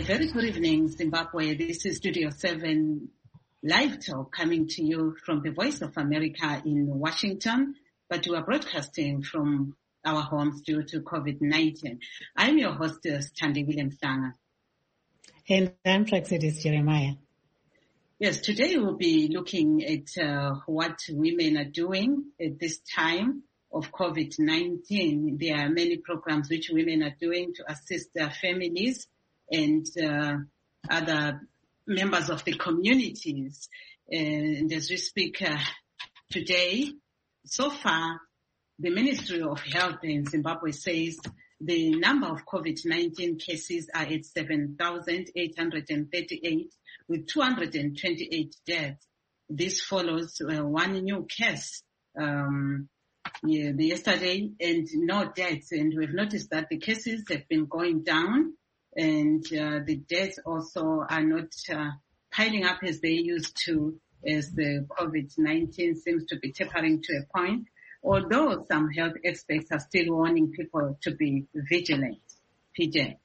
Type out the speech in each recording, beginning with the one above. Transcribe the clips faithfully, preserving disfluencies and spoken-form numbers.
very good evening, Zimbabwe. This is Studio seven Live Talk coming to you from the Voice of America in Washington, but we are broadcasting from our homes due to COVID nineteen. I'm your hostess, Thandi Williams-Sanga. And I'm Praxedis Jeremiah. Yes, today we'll be looking at uh, what women are doing at this time of COVID nineteen. There are many programs which women are doing to assist their families and uh, other members of the communities. And as we speak uh, today, so far, the Ministry of Health in Zimbabwe says the number of COVID nineteen cases are at seven thousand eight hundred thirty-eight with two hundred twenty-eight deaths. This follows uh, one new case um, yeah, yesterday and no deaths. And we've noticed that the cases have been going down and uh, the deaths also are not uh, piling up as they used to, as the COVID nineteen seems to be tapering to a point, although some health experts are still warning people to be vigilant. P J.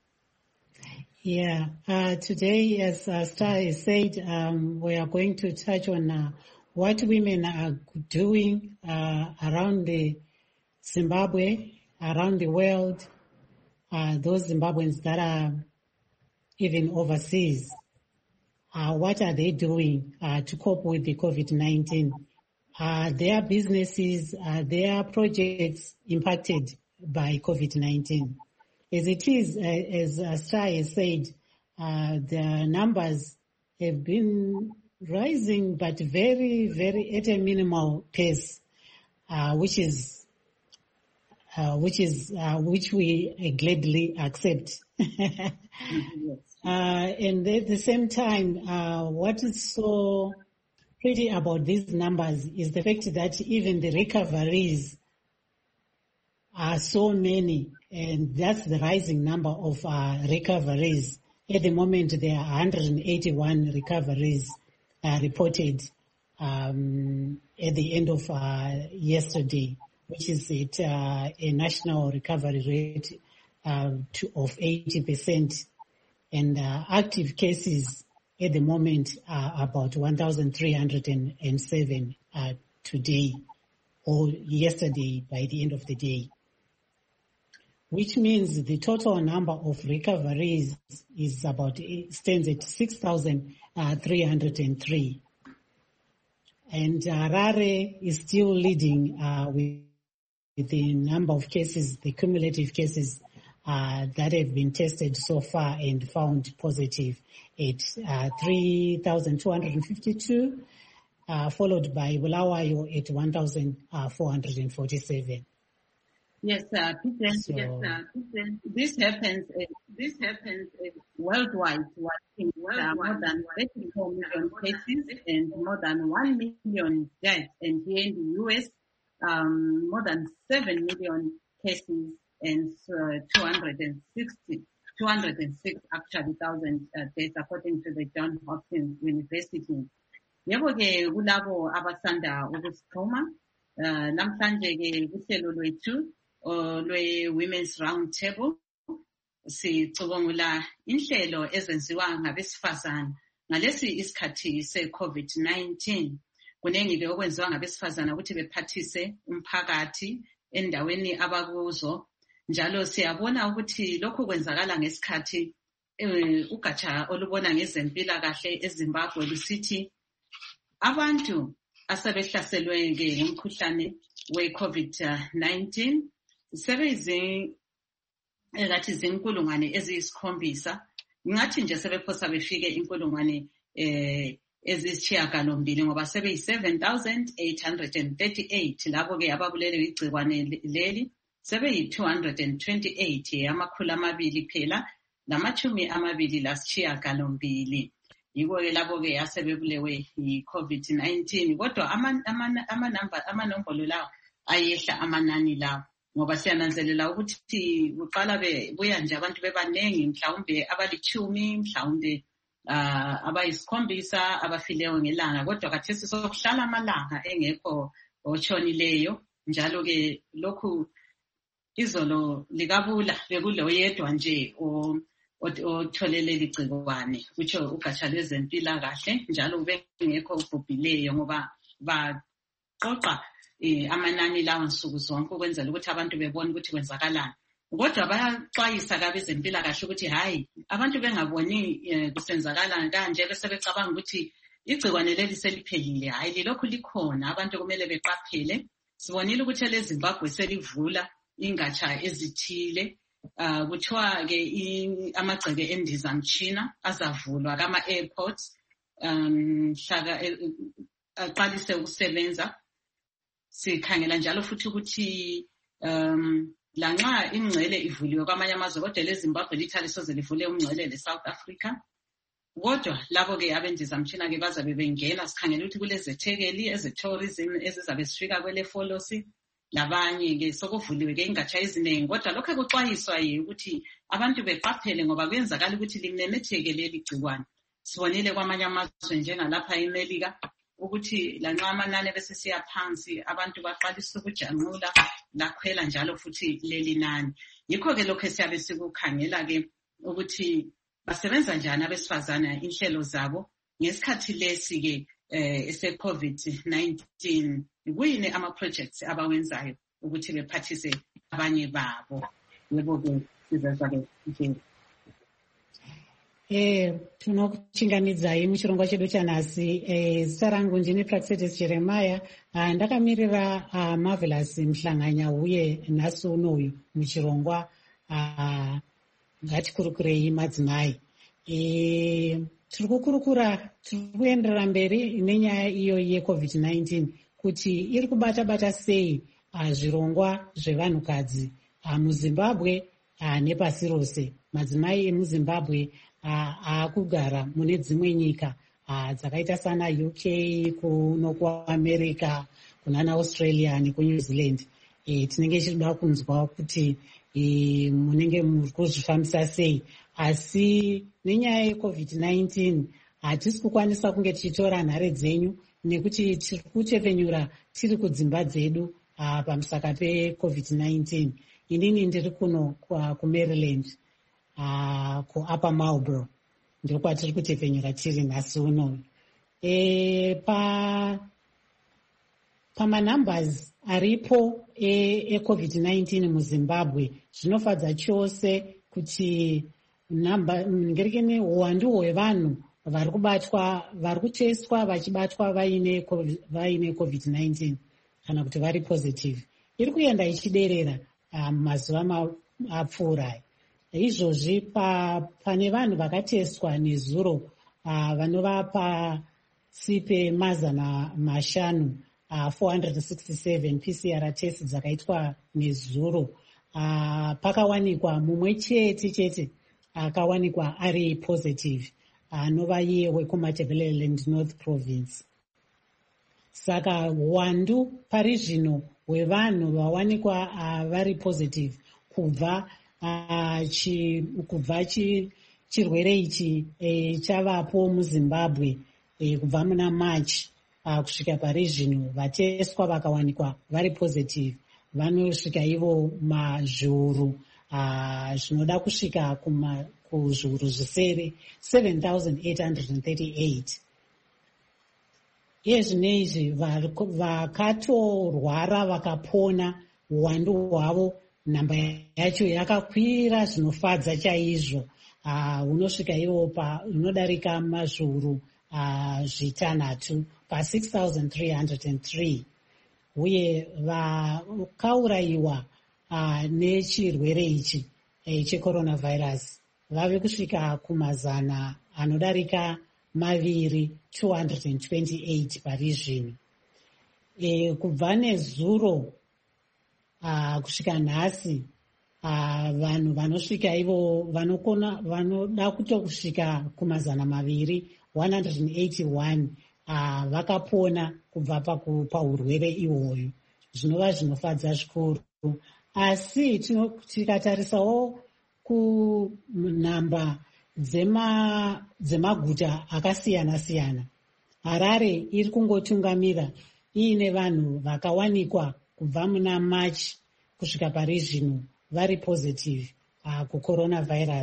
Yeah, uh, today, as uh, Star has said, um, we are going to touch on uh, what women are doing uh, around the Zimbabwe, around the world, uh, those Zimbabweans that are even overseas. Uh, what are they doing uh, to cope with the COVID nineteen? Uh, their businesses, uh, their projects impacted by COVID nineteen. As it is, uh, as uh, Star has said, uh, the numbers have been rising, but very, very at a minimal pace, uh, which is, uh, which is, uh, which we uh, gladly accept. Mm-hmm. uh, and at the same time, uh, what is so pretty about these numbers is the fact that even the recoveries are so many, and that's the rising number of uh, recoveries. At the moment, there are one hundred eighty-one recoveries uh, reported um, at the end of uh, yesterday, which is at uh, a national recovery rate uh, to, of eighty percent. And uh, active cases at the moment are about one thousand three hundred seven uh, today or yesterday by the end of the day, which means the total number of recoveries is about, stands at six thousand three hundred three. And uh, Harare is still leading uh, with, with the number of cases, the cumulative cases uh, that have been tested so far and found positive at uh, three thousand two hundred fifty-two, uh, followed by Bulawayo at one thousand four hundred forty-seven. Yes, uh, Peter, so, yes, uh, Peter, this happens, uh, this happens uh, worldwide. worldwide. Uh, more than thirty-four million cases and more than one million deaths. And here in the U S, um, more than seven million cases and uh, two hundred sixty, two hundred six actually thousand uh, deaths according to the Johns Hopkins University. Yebo ke kulabo abasanda ukusixhuma, uh, namhlanje ke kuhlelo lwethu lwe-Women's Round Table sicubungula inhlelo ezenziwa ngabesifazana ngalesi isikhathi se-COVID nineteen. Kunengi-ke okwenziwa ngabesifazana ukuthi bephathise umphakathi endaweni abakuzo. Njalo siyabona ukuthi lokhu kwenzakala ngesikhathi eh, ugatsha olubona ngezempilakahle eZimbabwe lusithi abantu asebehlaselwe ngumkhuhlane we-COVID nineteen sebezi engathi zinkulungwane eziyisikhombisa, ngathi nje sebephosa befike inkulungwane eh ezisishiyagalombili ngoba sebeyi seven thousand eight hundred thirty-eight. Labo ke ababulele igcikwane leli sebeyi two hundred twenty-eight, amakhulu amabili phela namachumi amabili lasishiyagalombili. Yiko ke labo ke asebebulewe yi-COVID nineteen. Kodwa ama ama number amanombolo lawo ayehla amanani lawo ngoba siyananzelela ukuthi uqala bebuya nje abantu bebanengi, mhlawumbe abalichumi, mhlawumbe uh, abayisikhombisa abafileyo ngelanga. Kodwa kathesi sokuhlala amalanga engekho otshonileyo. Njalo ke lokhu izolo likabula bekulo yedwa nje otholele ligcikwane kutsho ugatsha lwezempilakahle njalo bengekho ubhubhileyo ngoba baqoqa amanani lawo nsuku zonke ukwenzela ukuthi abantu bebone ukuthi kwenzakalani. Kodwa bayaxwayisa kabezempilakahle ukuthi hayi abantu bengaboni kusenzakala kanje bese becabanga ukuthi igcikwane leli seliphelile. Hayi lilokhu likhona, abantu kumele beqaphele. Sibonile ukuthi eleZimbabwe selivula ingatsha ezithile. Uh, kuthiwa ke amagceke endizamtshina azavulwa kama-airports um hlaka aqalise ukusebenza. Sikhangela njalo futhi ukuthi um lanxa ingcele ivuliwe kwamanye amazwe kodwa leZimbabwe lithali soze livule umngcele le-South Africa. Kodwa labo ke abendizamtshina ke bazabe bengena. Sikhangela ukuthi kulezethekeli eze-tourism ezizabe zifika kwele folosi labanye ke sokuvuliwe ke ingatsha eziningi. Kodwa lokho kuxwayiswa yi ukuthi abantu beqaphele ngoba kwenzakala ukuthi limemetheke leli gcikwane. Sibonile kwamanye amazwe njengalapha eMelika ukuthi lanxa amanani bese siya phansi abantu baqalisa ukujanqula lakhwela njalo futhi leli nani. Yikho ke lokho siyabe sikukhangela ke ukuthi basebenza njani abesifazana inhlelo zabo ngesikhathi lesi ke ese COVID nineteen. Kuyini ama projects abawenzayo ukuthi bephathise abanye babo. Yebo ke sizazabe nje Eh tinokuchingamidza muchirongwa chedu chanhasi. Eh zita rangu ndini Praxedes Jeremiah. Ah, ndakamirira uh, Marvelous Mhlanganya uye nhasi unoyu muchirongwa uh, ngatikurukirei madzimai. Eh tiri kukurukura tiri kuenderera mberi nenyaya iyo yeCovid nineteen kuti iri kubata bata sei uh, zvirongwa zvevanhukadzi uh, muZimbabwe uh, nepasi rose. Madzimai emuZimbabwe akugara uh, mune dzimwe nyika uh, dzakaita sana U K, kuno kuAmerica, kunana Australia nekuNew Zealand. E, tinenge tichida kunzwa kuti e, munenge muri kuzvifambisa sei. Asi nenyaya yeCovid nineteen hatisi kukwanisa kunge tichitora nhare dzenyu nekuti tiri kuchepfenyura tiri kudzimba dzedu uh, pamusaka peCovid nineteen. Inini ndiri kuno kuMaryland uh, kuUpper Marlborough ndiro kwatiri kuchepfenyura tiri nhasi uno. E, pa pamanumbers aripo eCovid nineteen muZimbabwe zvinofadza chose kuti namba ngerekene uwandu hwevanhu vari kubatwa vari kutestwa vachibatwa vaine vaine COVID nineteen kana kuti vari positive iri kuenda ichiderera mazuva apfuura. Izvozvi pa pane vanhu vakatestwa nezuro uh, vanova pasi pemazana mashanu uh, four hundred sixty-seven P C R test dzakaitwa nezuro. Uh, pakawanikwa mumwe chete chete akawanikwa uh, ari positive anova uh, iye weKumatabeleland North Province. Saka wandu pari zvino hwevanhu vawanikwa uh, vari positive kubva uh, chi, kubva chi, chirwere ichi e, chavapo muZimbabwe e, kubva muna March uh, kusvika pari zvino vateswa vakawanikwa vari positive vanosvika ivo mazviuru uh, zvinoda kusvika kuma kuzviuru zvisere seven thousand eight hundred thirty-eight. Iye zvino izvi vakatorwara vakapona uwandu hwavo namba yacho yakakwira zvinofadza chaizvo. Uh, unosvika ivo pa unodarika mazviuru uh, zvitanhatu pa six thousand three hundred three. Uye vakaurayiwa uh, nechirwere ichi eh, checoronavirus vave kusvika kumazana anodarika maviri two hundred twenty-eight pari zvino. E, kubva nezuro uh, kusvika nhasi uh, vanhu vanosvika ivo vanokona vanoda kutokusvika kumazana maviri one hundred eighty-one uh, vakapona kubva paurwere ihwoyu zvinova zvinofadza zvikuru. Asi tikatarisawo kunhamba dzema dzemaguta akasiyana siyana, Harare iri kungotungamira iine vanhu vakawanikwa kubva muna March kusvika pari zvino vari positive uh, kucoronavirus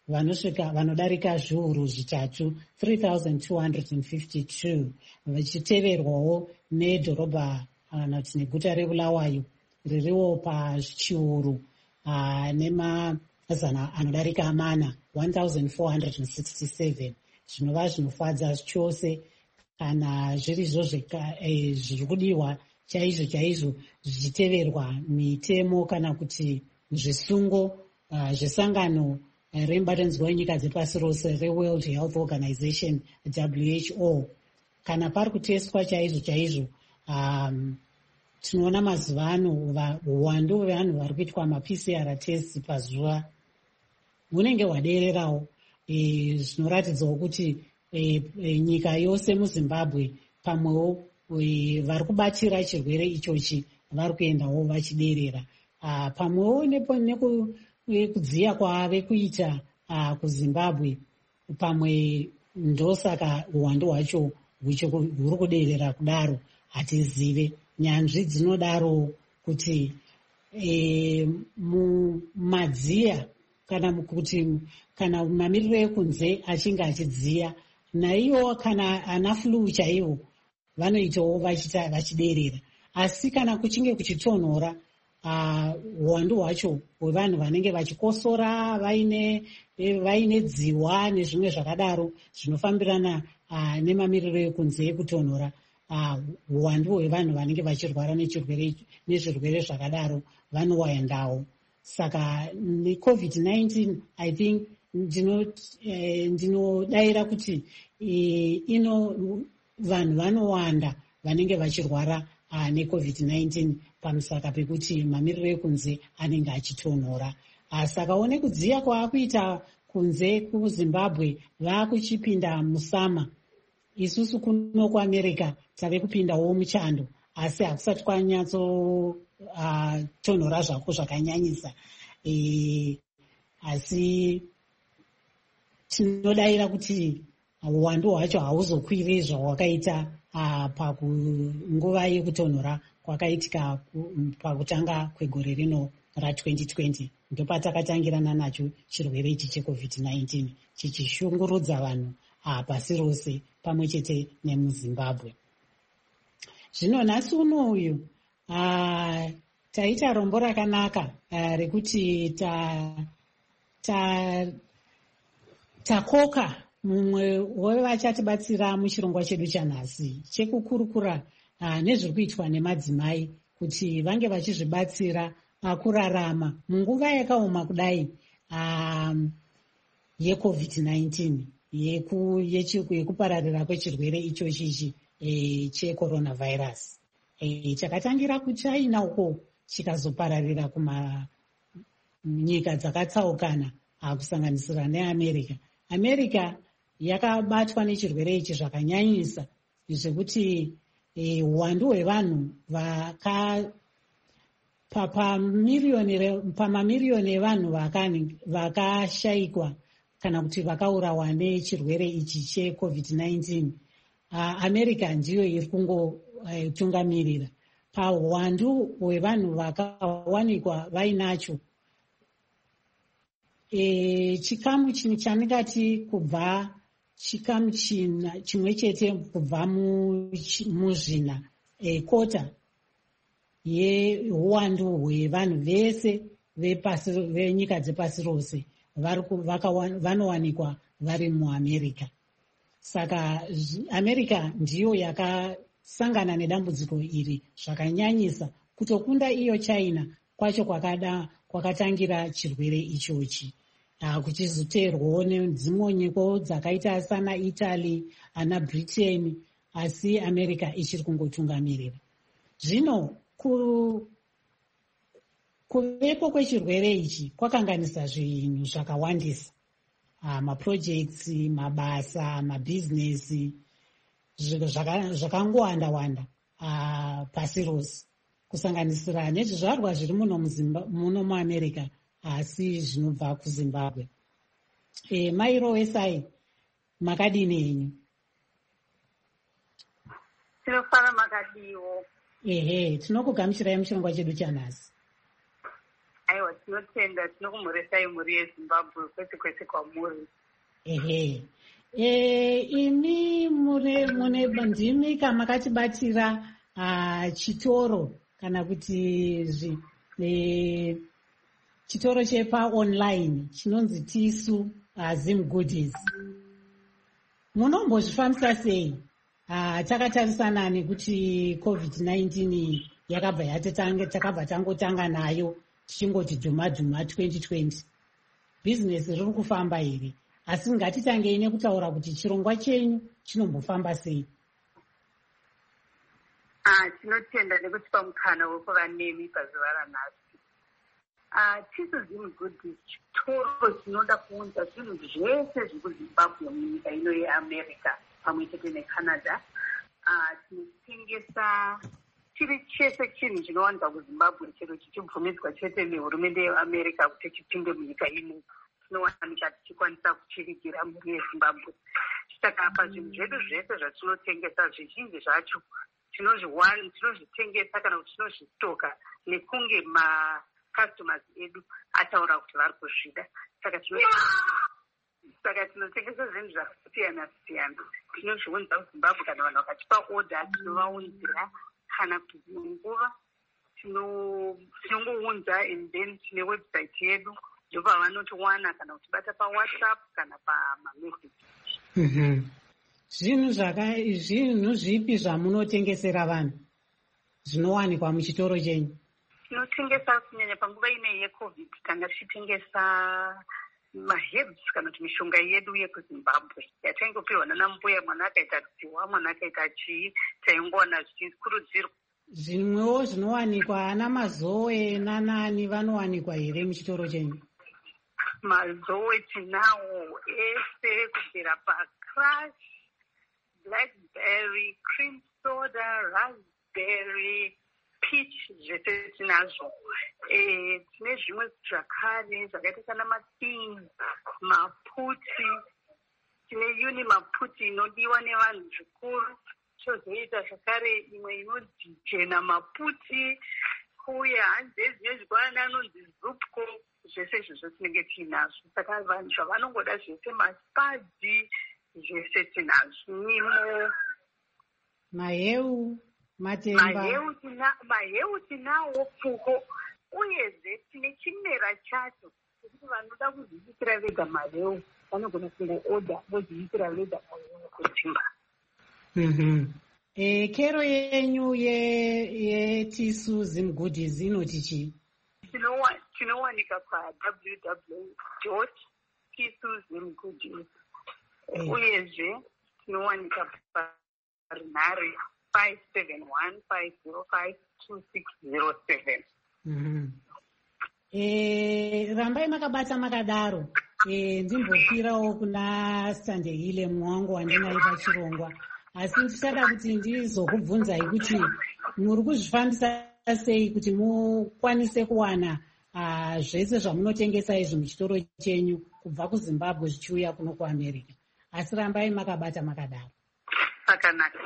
vanosvika vanodarika zviuru zvitatu three thousand two hundred fifty-two, vachiteverwawo nedhorobha kana kuti neguta reBulawayo ririwo pachiuru uh, nemazana anodarika mana one thousand four hundred sixty-seven. Zvinova zvinofadza chose kana zvirizvo eh, zviri kudiwa chaizvo chaizvo zvichiteverwa mitemo kana kuti zvisungo uh, zvesangano uh, remubatanidzwa wenyika dzepasi rose reWorld Health Organization W H O. Kana pari kuteswa chaizvo chaizvo um, tinoona mazuva ano uwandu hwevanhu vari kuitwa maP C R test pazuva hunenge hwadererawo. E, zvinoratidzawo kuti e, e, nyika yose muZimbabwe pamwewo e, vari kubatira chirwere ichochi vari kuendawo vachiderera. Uh, pamwewo nekudziya kwave kuita uh, kuZimbabwe pamwe ndosaka uwandu hwacho huri kuderera kudaro hatizive. Nyanzvi dzinodaro kuti e, mumadziya kana kuti kana mamiriro ekunze achinge achidziya naiwo kana ana flu chaiwo vanoitawo vachita vachiderera. Asi kana kuchinge kuchitonhora uwandu uh, hwacho hwevanhu vanenge vachikosora vaine vaine dziwa nezvimwe zvakadaro zvinofambirana uh, nemamiriro ekunze ekutonhora, uwandu uh, hwevanhu vanenge vachirwara nechirwere nezvirwere zvakadaro vanowandawo. Saka neCovid nineteen I think ndinodaira eh, kuti eh, ino vanhu vanowanda vanenge vachirwara uh, neCovid nineteen pamusaka pekuti mamiriro ekunze anenge achitonhora. Uh, saka one kudziya kwaakuita kunze kuZimbabwe vaakuchipinda musama. Isusu kuno kuAmerica tave kupindawo muchando, asi hakusati kwanyatso uh, tonhora zvako zvakanyanyisa. E, asi tinodaira kuti uwandu hwacho hauzokwiri zvawakaita uh, panguva yekutonhora kwakaitika pakutanga kwegore rino ratwenty twenty. Ndopatakatangira nacho chirwere ichi cheCovid nineteen chichishungurudza vanhu uh, pasi rose pamwe chete nemuZimbabwe. Zvino nhasi uno uyu uh, taita rombo rakanaka uh, rekuti ta, ta, takoka mumwe wevachatibatsira muchirongwa chedu chanhasi chekukurukura uh, nezviri kuitwa nemadzimai kuti vange vachizvibatsira uh, kurarama munguva yakaoma kudai um, yeCovid nineteen yeku, yekupararira kwechirwere ichochichi e, checoronavirus. E, chakatangira kuChina uko chikazopararira kuma nyika dzakatsaukana kusanganisira neAmerica. America yakabatwa nechirwere ichi zvakanyanyisa zvekuti e, uwandu hwevanhu vaka pamamiriyoni evanhu vakashayikwa kana kuti vakaurawa nechirwere ichi cheCovid nineteen. Uh, America ndiyo iri kungotungamirira uh, pauwandu hwevanhu vakawanikwa vainacho. E, chikamu chandingati kubva chikamu china chimwe chete kubva muzvina e, kota yeuwandu hwevanhu vese venyika dzepasi rose vanowanikwa vari muAmerica. Saka America ndiyo yakasangana nedambudziko iri zvakanyanyisa. Kutokunda iyo China kwacho kwakada kwakatangira chirwere ichochi, uh, kuchizoteerwawo nedzimwe nyika dzakaita sana Italy ana Britain, asi America ichiri kungotungamirira. Zvino ku kuvepo kwechirwere ichi kwakanganisa zvinhu zvakawandisa. Uh, maprojects, mabasa, mabhizinesi, zvakangowanda wanda uh, pasi rose, kusanganisira nezvizvarwa zviri muno muno muAmerica asi zvinobva kuZimbabwe. E, Mairo Esai, makadini henyu? Tinofara makadiwo. Ehe, tinokugamuchirai muchirongwa chedu chanhasi. aiwa tinotenda tinokumuresai mhuri yezimbabwe kwese kwese kwamuri. Ehe. E, imi mune mune ndimi kamakatibatira uh, chitoro kana kuti zvi, e, chitoro chepa online chinonzi Tisu uh, Zim Goodies. Munombozvifambisa sei? Uh, takatarisana nekuti covid nineteen yakabva yatetanga takabva tangotanga nayo tichingoti dhuma dhuma twenty twenty. Business riri kufamba here. Asi ngatitangei nekutaura kuti chirongwa chenyu chinombofamba sei. Ah, tinotenda nekutipa mukana wekuva nemi pazuva ranhasi. Ah, Tisu Zim Goodies chitoro chinoda kuunza zvinhu zvese zvekuzimbabwe munyika ino yeamerica pamwe chete necanada. Ah, tinotengesa chiri chese chinhu chinowanikwa kuzimbabwe chero chichibvumidzwa chete nehurumende yeamerica kuti chipinde munyika ino. Tinowanika tichikwanisa kuchirigira mhuri yezimbabwe. Saka pazvinhu zvedu zvese zvatinotengesa zvizhinji zvacho tinozvitengesa kana kuti tinozvistoka nekunge macustomers edu ataura kuti vari kuzvida. Saka saka tinotengesa zvinhu zvakasiyana siyana. Tinozviunza kuzimbabwe kana vanhu vakatipa order tinovaunzira kana kuti nguva tinongounza and then tine website yedu ndopa vanotiwana kana kutibata pawhatsapp kana pamamessage. Mhm. Zvinhu zvaka zvinhu zvipi zvamunotengesera vanhu zvinowanikwa muchitoro chenyu? Tinotengesa kunyanya panguva ine yecovid tanga tichitengesa maherbs kana kuti mishonga yedu yekuzimbabwe yataingopiwa nana mbuya, mwana akaita dziwa, mwana akaita chii, taingowana zvichikurudzirwa. Zvimwewo zvinowanikwa ana mazoe nanani vanowanikwa here muchitoro chenyu? Mazoe tinawo ese kubvira pacrush, blackberry, cream soda, raspberry, peach zvese tinazvo. Eh, tine zvimwe zvakare zvakaita sana matii, maputi, tine uni maputi inodiwa nevanhu zvikuru. Chozoita zvakare imwe inonzi jena maputi, kuya hanzi ezvinezvikwana anonzi zupco, zvese izvozvo tinenge tiinazvo. Saka vanhu zvavanongoda zvese maspadzi zvese tinazvo. Nimo maheu, matemba. Maheu tina maheu tinawo pfuko uyezve tine chimera chacho kuti vanoda kuzviitira vega maheu vanogona kungoorder vozviitira vega maheu kudzimba. Mhm. Eh, kero yenyu ye ye Tisu Zim Goodies inoti chi? Tinowanika pa w w w dot tisu zim goodies. Uyezve tinowanika pa runhare five seven one five zero five two six zero seven. Mhm. Eh, rambai makabata makadaro. Eh, ndimbopirawo kuna Standehile mwangu wandinaipa chirongwa. Asi ndichada kuti ndizokubvunzai kuti muri kuzvifambisa sei kuti mukwanise kuwana uh, zvese zvamunotengesa izvi muchitoro chenyu kubva kuZimbabwe zvichiuya kuno kuAmerica. Asi rambai makabata makadaro. Pakanaka.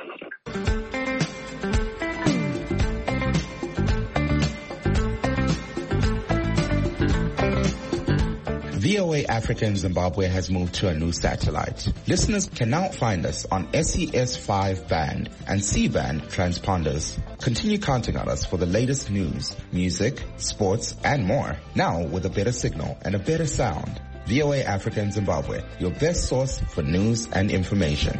V O A Africa in Zimbabwe has moved to a new satellite. Listeners can now find us on S E S five band and C band transponders. Continue counting on us for the latest news, music, sports, and more. Now with a better signal and a better sound. V O A Africa in Zimbabwe, your best source for news and information.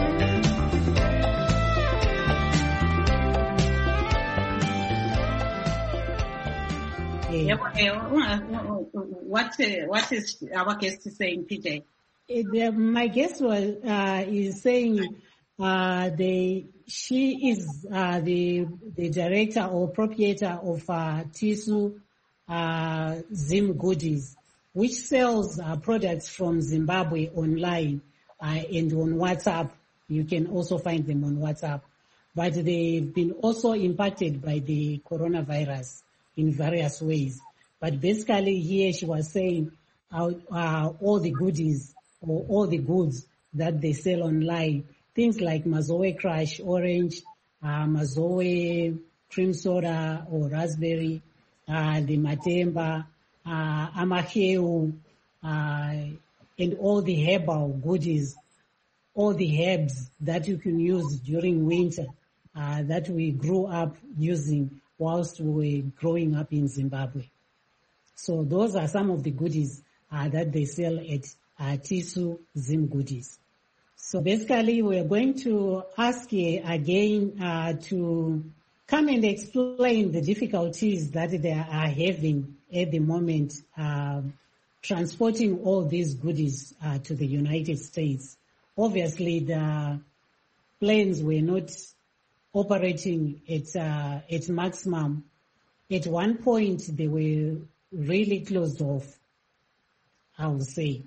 Yeah, what what is our guest saying, P J? Uh, my guest was uh, is saying uh, the she is uh, the the director or proprietor of uh, Tisu uh, Zim Goodies, which sells uh, products from Zimbabwe online uh, and on WhatsApp. You can also find them on WhatsApp, but they've been also impacted by the coronavirus in various ways. But basically here she was saying uh, uh, all the goodies or all the goods that they sell online, things like Mazoe Crush Orange, uh, Mazoe Cream Soda or Raspberry, uh, the matemba, uh, amaheu, uh, and all the herbal goodies, all the herbs that you can use during winter uh, that we grew up using whilst we were growing up in Zimbabwe. So those are some of the goodies uh, that they sell at uh, Tisu Zim Goodies. So basically we're going to ask you again uh, to come and explain the difficulties that they are having at the moment uh, transporting all these goodies uh, to the United States. Obviously, the planes were not operating at uh, at maximum. At one point, they were really closed off, I would say.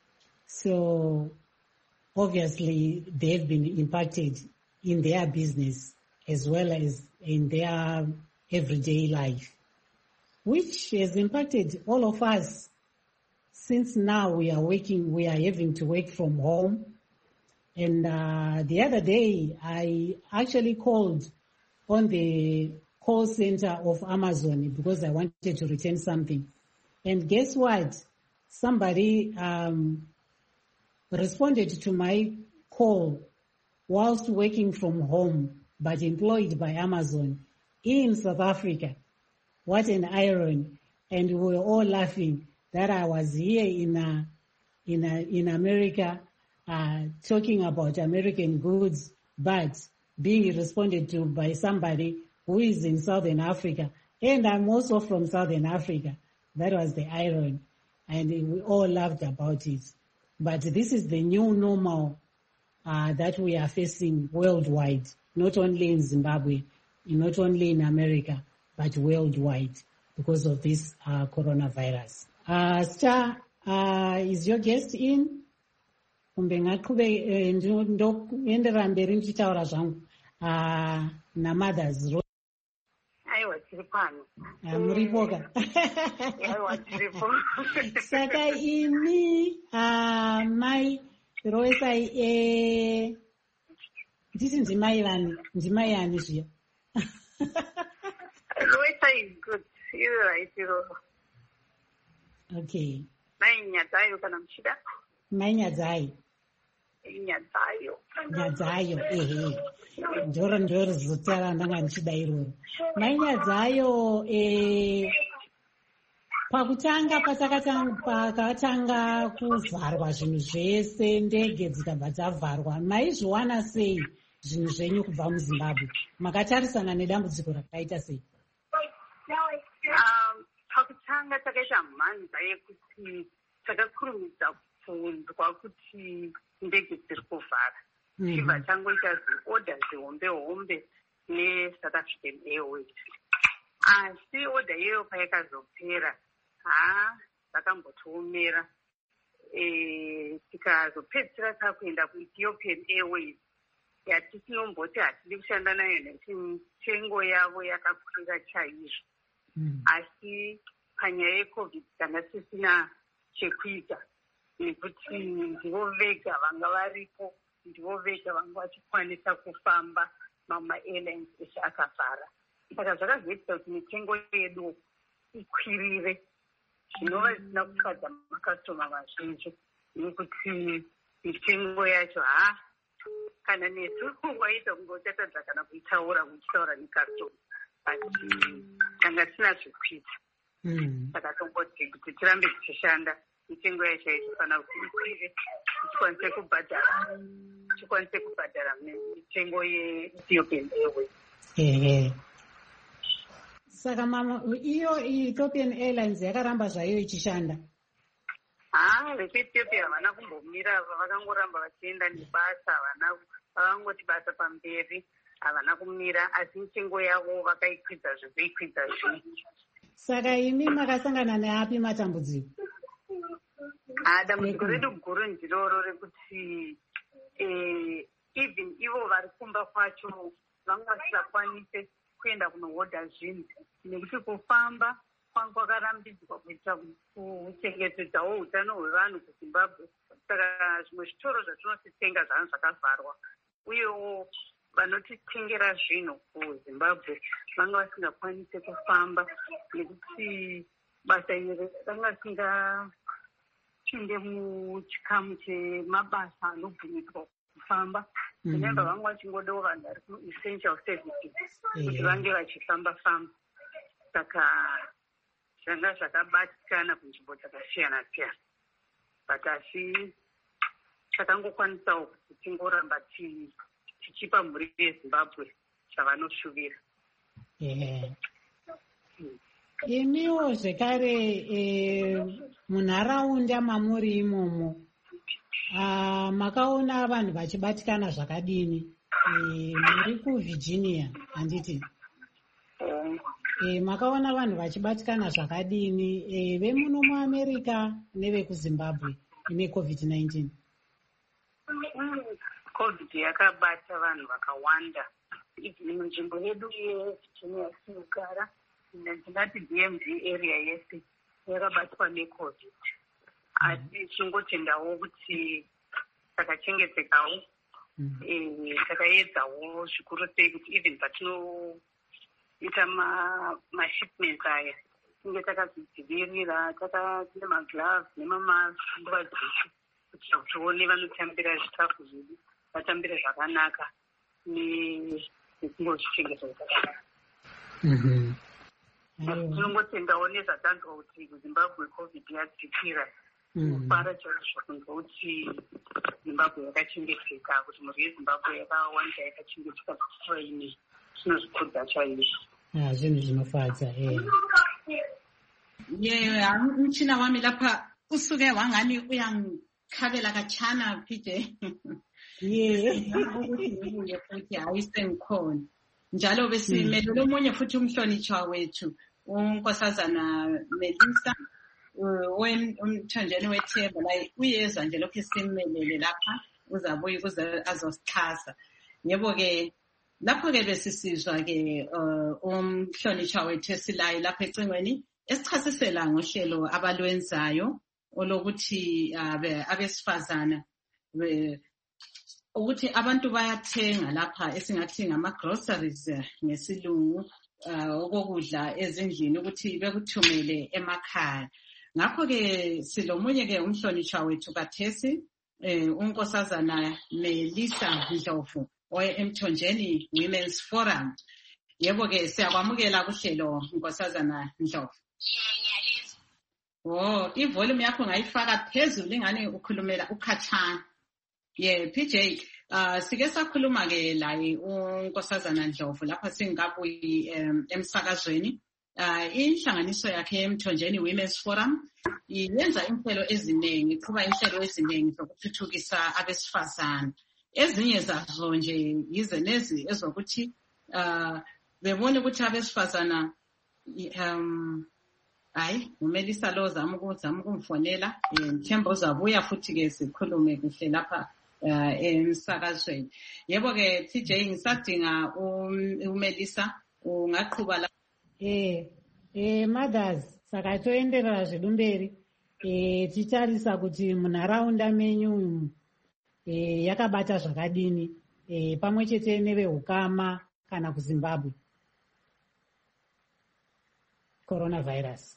So, obviously, they've been impacted in their business as well as in their everyday life, which has impacted all of us. Since now we are working, we are having to work from home. And uh, the other day, I actually called on the call center of Amazon because I wanted to return something. And guess what? Somebody um, responded to my call whilst working from home, but employed by Amazon in South Africa. What an irony. And we were all laughing that I was here in uh, in uh, in America uh, talking about American goods, but being responded to by somebody who is in Southern Africa. And I'm also from Southern Africa. That was the irony. And we all laughed about it. But this is the new normal uh, that we are facing worldwide, not only in Zimbabwe, not only in America, but worldwide because of this uh, coronavirus. Uh, Star, uh, is your guest in? Kumbe ngaqhube ndokuendera mberi ndichitaura zvangu namothers. Aiwa tiri pano. Muripo ka? Aiwa tiripo. Saka ini mai Roesai eh nditi ndimai vani ndimai yani zviya. Roesai is good. You're right, Roro. Okay. Mai Nyadzayo kana mchida? Mai Nyadzayo. Nyadzayo. Nyadzayo, ehe. Ndoro ndoro zotara ndanga ndichida iroro. Mai Nyadzayo eh pakutanga patakatanga pakatanga kuvharwa zvinhu zvese ndege dzikabva dzavharwa maizviwana sei zvinhu zvenyu kubva muZimbabwe makatarisana nedambudziko rakaita sei? Um, pakutanga takaita mhanza yekuti takakurumidza kunzwa kuti ndege dziri kuvhara chibva changoita zviodha zvihombe hombe neSouth African Airways. Asi odha iyoyo payakazopera ha takambotiomera e, tikazopedzisira takuenda kuEthiopian Airways yati tinomboti hatidi kushanda nayo nekuti mitengo yavo yakakwira chaizvo. Mm. Asi panyaya yeCovid tanga tisina chekuita nekuti ndivo vega vanga varipo, ndivo vega vanga vachikwanisa kufamba, mama airlines eshe akavhara. Saka zvakazoita kuti mitengo yedu ikwirire zvinova zvisina kufadza makastoma vazhinji nekuti mitengo yacho ha kana nesu waita kungotadza kana kuitaura kuchitaura nekastoma asi tanga tisina zvekuita. Saka tongoti kuti tirambe tichishanda mitengo yacho ichifanira kuti ikwire tikwanise kubhadhara tikwanise kubhadhara mitengo yeEthiopian Airways. Ehe. Saka mama iyo Ethiopian Airlines yakaramba zvayo ichishanda? Ah, veEthiopia havana kumbomira, vakangoramba vachienda nebasa, havana vakangoti basa pamberi, havana kumira, asi mitengo yavo vakaikwidza zvekuikwidza zvinji. Saka imi makasangana neapi matambudziko? Ah, dambudziko redu guru ndiroro rekuti eh even ivo vari kumba kwacho vanga vasingakwanise kuenda kunohodha zvinhu nekuti kufamba kwanga kwakarambidzwa kuitira kuchengetedzawo utano hwevanhu kuZimbabwe. Saka zvimwe zvitoro zvatinotitenga zvanhu zvakavharwa, uyewo vanotitengera zvinhu kuzimbabwe vanga vasingakwanisi kufamba nekuti basa iri ranga singapinde muchikamu chemabasa anobvumirwa kufamba. Remember, vanga vachingodawo vanhu vari kuessential services kuti vange vachifamba-famba. Saka zvanga zvakabatikana kunzvimbo dzakasiyana siyana, but asi takangokwanisawo kuti tingoramba tichipa mhuri yezimbabwe zvavanoshuvira. Imiwo zvekare munharaunda mamuri imomo makaona vanhu vachibatikana zvakadini? Muri kuvirginia handiti? Makaona vanhu vachibatikana zvakadini vemuno muAmerica nevekuZimbabwe ine covid nineteen? COVID yakabata vanhu vakawanda. Munzvimbo yedu yevirginia yatinogara, ndingati D M V area yese yakabatwa neCovid. Asi tingotendawo kuti takachengetekawo, takaedzawo zvikuru sei kuti even patinoita mashipments aya tinge takazvidzivirira, tine magloves nemamangova dzeshe kuitira kuti tione vanotambira zvikafu zvedu vatambire zvakanaka nekungozvichengeta zvakanaka. Tinongotendawo nezvatanzwa kuti kuZimbabwe COVID yadzikira. Kufara chaizvo kunzwa kuti Zimbabwe yakachengeteka, kuti mhuri yeZimbabwe yakawanda yakachengeteka kuva ine tinozvikudza chaizvo. Zvinhu zvinofadza. Ye muchina wami lapha usuke wangani uyangikhabela kachana P J. Ye ukuthi futhi ayisengikhona. Njalo besimelele omunye futhi umhlonitshwa wethu unkosazana Melisa umthanjeni wethemba la uyeza nje lokho simmelele lapha uzabuya ukuze azosixhasa. Yebo ke lapho ke besisizwa ke umhlonitshwa wethu esilayo lapha ecingweni esichasisela ngohlelo abalwenzayo olokuthi abesifazana ukuthi abantu bayathenga lapha esingathi ngama groceries ngesilungu okokudla ezindlini ukuthi bekuthumele emakhaya. Ngakho ke silomunye ke umhlonitshwa wethu kathesi unkosazana Melisa Ndlovu oemthonjeni Women's Forum. Yebo ke siyakwamukela kuhlelo unkosazana Ndlovu. Oh, ivolume yakho ngayifaka phezulu ingane ukhulumela ukhathana. Yeah, P J, uh, sike sakhuluma ke la unkosazana Ndlovu lapha singabuyi emsakazweni. Uh, inhlanganiso yakhe emthonjeni Women's Forum yenza inhlelo eziningi, iqhuba inhlelo eziningi zokuthuthukisa abesifazana. Ezinye zazo nje yize nezi ezokuthi uh, bebone ukuthi abesifazana um hayi uMelisa lo zama ukuzama ukumfonela mthemba uzabuya futhi ke sikhulume kuhle lapha emsakazweni. Yebo ke T J ngisadinga uMelisa ungaqhuba la. Eh eh mothers saka toenderera zvedumberi eh titarisa kuti munharaunda menyu eh yakabata zvakadini eh pamwe chete nevehukama kana kuZimbabwe coronavirus.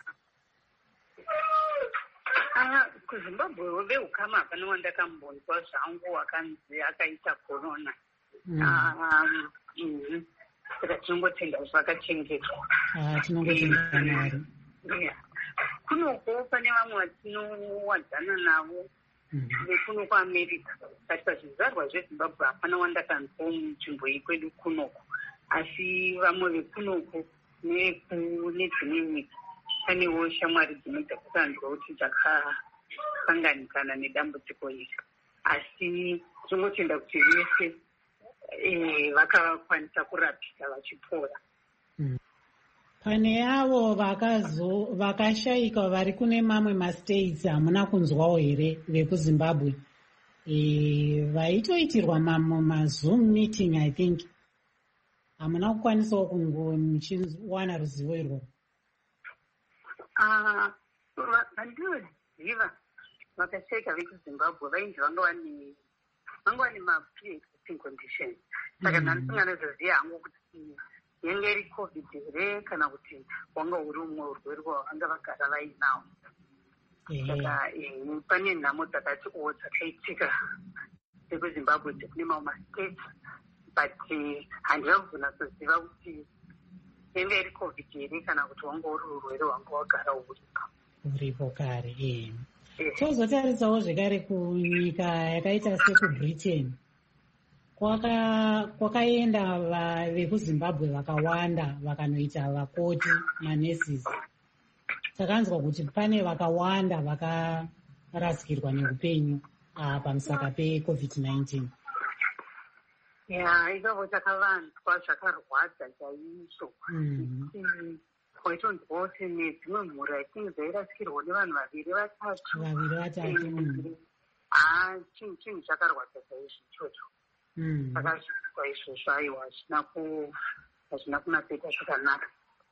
Ah, kuZimbabwe vehukama hapana wandakambonzwa zvangu wakanzi akaita corona. Ah, mhm. Saka tinongotenda zvakachengetwa. Ah, tinongotenda Mwari. Yeah. Kunoko pane vamwe vatinowadzana navo vekuno kuAmerica. Kati pazvizvarwa zveZimbabwe hapana wandakanzwa munzvimbo ikwedu kunoko. Asi vamwe vekunoko nedzimwe nyika panewo shamwari dzimwe dzakasanzwa kuti dzakasanganikana nedambudziko iri. Asi tinongotenda kuti vese vakakwanisa kurapika vachipora. Pane avo vakazo vakashayika vari kune mamwe mastates hamuna kunzwawo here vekuZimbabwe eh vaitoitirwa mamwe maZoom meeting I think hamuna kukwanisawo kungo muchiwana ruzivo irwo? Ah, vandinoziva vakashayika vekuZimbabwe vainzi vanga vane vanga vane ma pre-existing conditions saka ndandisinganozoziva hangu kuti yenge iri covid here kana kuti wanga uri umwe urwere wavanga vagara vainawo. Saka pane nhamo dzakati o dzakaitika dzekuzimbabwe dzekune mamwe mastates, but handina kuzonasoziva kuti yenge iri covid here kana kuti wanga uri urwere wanga wagara uripo uripo kare. e tozotarisawo zvekare kunyika yakaita sekubritain kwakaenda vekuzimbabwe vakawanda vakanoita vakoti manurses. Takanzwa kuti pane vakawanda vakarasikirwa neupenyu pamusaka pecovid nineteen. ya ikavo takavanzwa zvakarwadza chaizvo. waitonzwawo sene dzimwe mhuri aitinge dzairasikirwa nevanhu vaviri vatatu vaviri vatatu haa chinhu chinhu chakarwadza chaizvo ichocho. takazvizwa izvozvo aiwa hazvina kunapeta zvakanaka.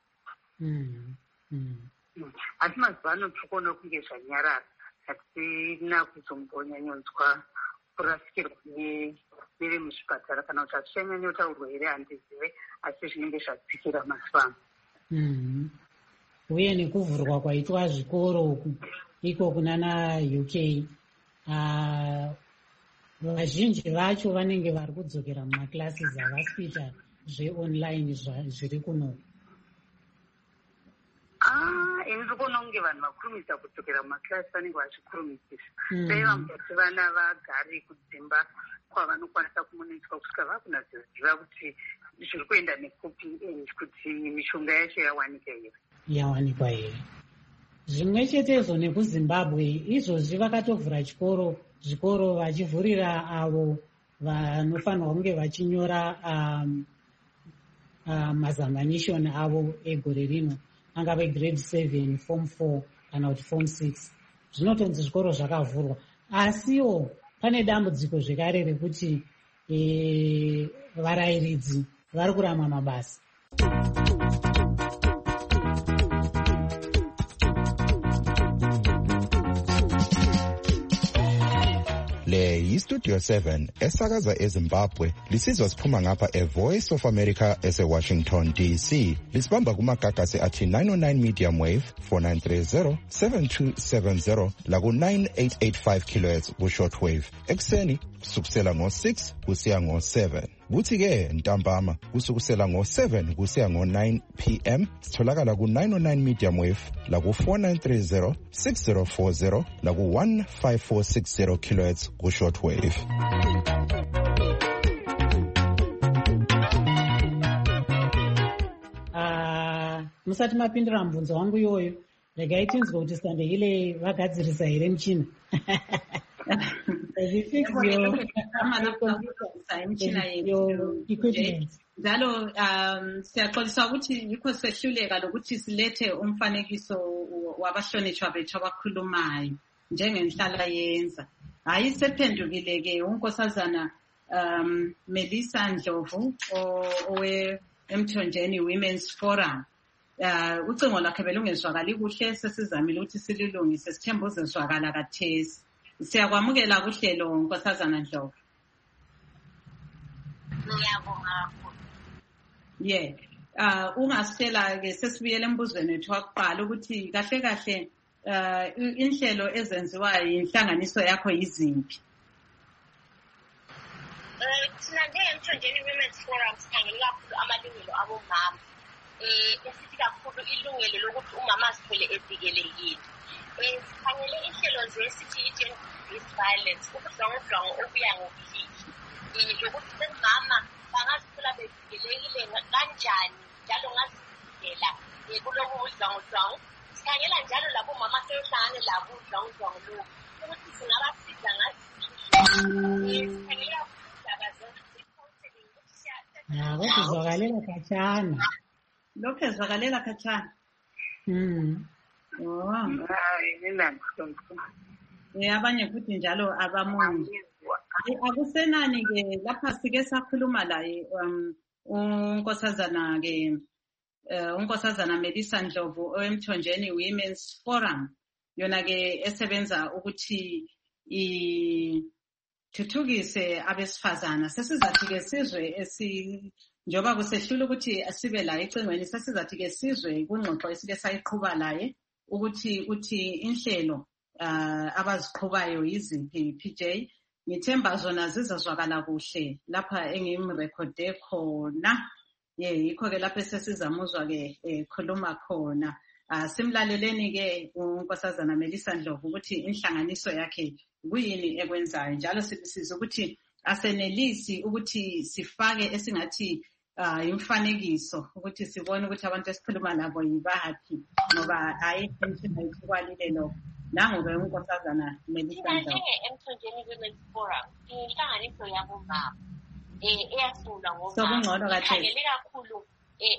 asi mazuva ano tikuona kunge zvanyarara, hatina kuzombonyanyonzwa kurasikirwa nevemuzvipatara kana kuti hazvichanyanyotaurwa here handizive, asi zvinenge zvadzikira mazuva ano. uye nekuvhurwa kwaitwa zvikoro iko kunana U K, vazhinji vacho vanenge vari kudzokera mumaklasis havasi kuita zveonline zviri kuno. ini ndikuona kunge vanhu vakurumidza kudzokera mumaklasi vanenge vachikurumidzisa. dai vamboti vana vagari kudzimba kwavanokwanisa kumunoitwa kusvika vakunazoziva kuti zviri kuenda nekupi kuti mishonga yacho yawanika here yawanikwa here. zvimwe chetezvo nekuzimbabwe izvozvi vakatovhura chikoro zvikoro vachivhurira avo vanofanirwa kunge vachinyora um, uh, mazambanishoni avo egore rino, angave grade seven, form four kana kuti form six. zvinotonzi zvikoro zvakavhurwa, asiwo pane dambudziko zvekare rekuti e, varayiridzi vari kurama mabasa. Le yiStudio seven esakaza eZimbabwe lisizwa siphuma ngapha eVoice of America eseWashington D C. Lisibamba kumagagasi athi nine oh nine medium wave four nine three zero seven two seven zero laku nine eight eight five kilohertz ku shortwave. Ekseni kusukusela ngo six kusiya ngo seven. Kuthi ke ntambama kusukusela ngo seven kusiya ngo nine p m sitholakala ku nine oh nine medium wave laku four nine three zero six zero four zero laku one five four six zero kilohertz ku shortwave. Ah, musati mapindura mubvunzo wangu iyoyo, regai tinzwe kuti sande ile vagadzirisa here michina. njalo um siyaxolisa ukuthi yikho sehluleka lokuthi silethe umfanekiso wabahlonitshwa bethu abakhulumayo njengenhlala yenza. Hayi sephendukile-ke unkosazana um Melissa Ndlovu owe Emthonjeni Women's Forum. Uh, ucingo lakhe belungezwakali kuhle, sesizamile ukuthi sililungise, sithemba uzezwakala kathesi. Siyakwamukela kuhlelo nkosazana Ndlovu. Ngiyabonga. Yeah. Uh ungasitshela ke sesibuyele embuzweni wethu wakuqala ukuthi kahle kahle uh inhlelo ezenziwayo inhlanganiso yakho yiziphi? Eh thina njengeMthonjeni Women's Forum sikhangela kakhulu amalungelo abomama. Eh esithi kakhulu ilungelo lokuthi umama asithole evikelekile. Eh sikhangele inhlelo zesithi gender-based violence ukudlangudlango obuya ngobuhliki. Eh lokuthi umama bangazithola bevikelekile kanjani njalo ngazindlela kulobu budlangudlango. Sikhangela njalo labo mama sebehlangane labo udlangudlango lo ukuthi singabasiza ngazi. Eh sikhangela indaba ze-counseling ukuthi Ah, kwezwakalela khatshana. Lokho ezwakalela khatshana. Mm. Oh. Hayi ninanto. Eh abanye futhi njalo abamongi. Akusenani ke lapha sike sakhuluma laye um unkosazana ke unkosazana Melissa Ndlovu oeMthonjeni Women's Forum, yona ke esebenza ukuthi i thuthukise abesifazana. Sesizathi-ke sizwe esi njoba kusehlula ukuthi asibe la ecingweni, sesizathi-ke sizwe kungxoxo esike sayiqhuba laye ukuthi uthi inhlelo uh, abaziqhubayo yiziphi P J. Ngithemba zona zizazwakala kuhle lapha engimrekhode khona. Yeah, yikho-ke lapho sesizamuzwa-ke eh, khuluma khona. Uh, simlaleleni-ke unkosazana Melissa Ndlovu ukuthi inhlanganiso yakhe kuyini ekwenzayo, njalo sibisiza ukuthi asenelisi ukuthi sifake esingathi uh, imfanekiso ukuthi sibone ukuthi abantu esikhuluma nabo yibaphi, ngoba ayikho ayikwalile lokho. Nangobe unkosazana Melissa Ndlovu. Emthonjeni Women's Forum, inhlanganiso yabomama eh eyasungulwa ngomama. Sobungcono kahle. Ikhangele kakhulu eh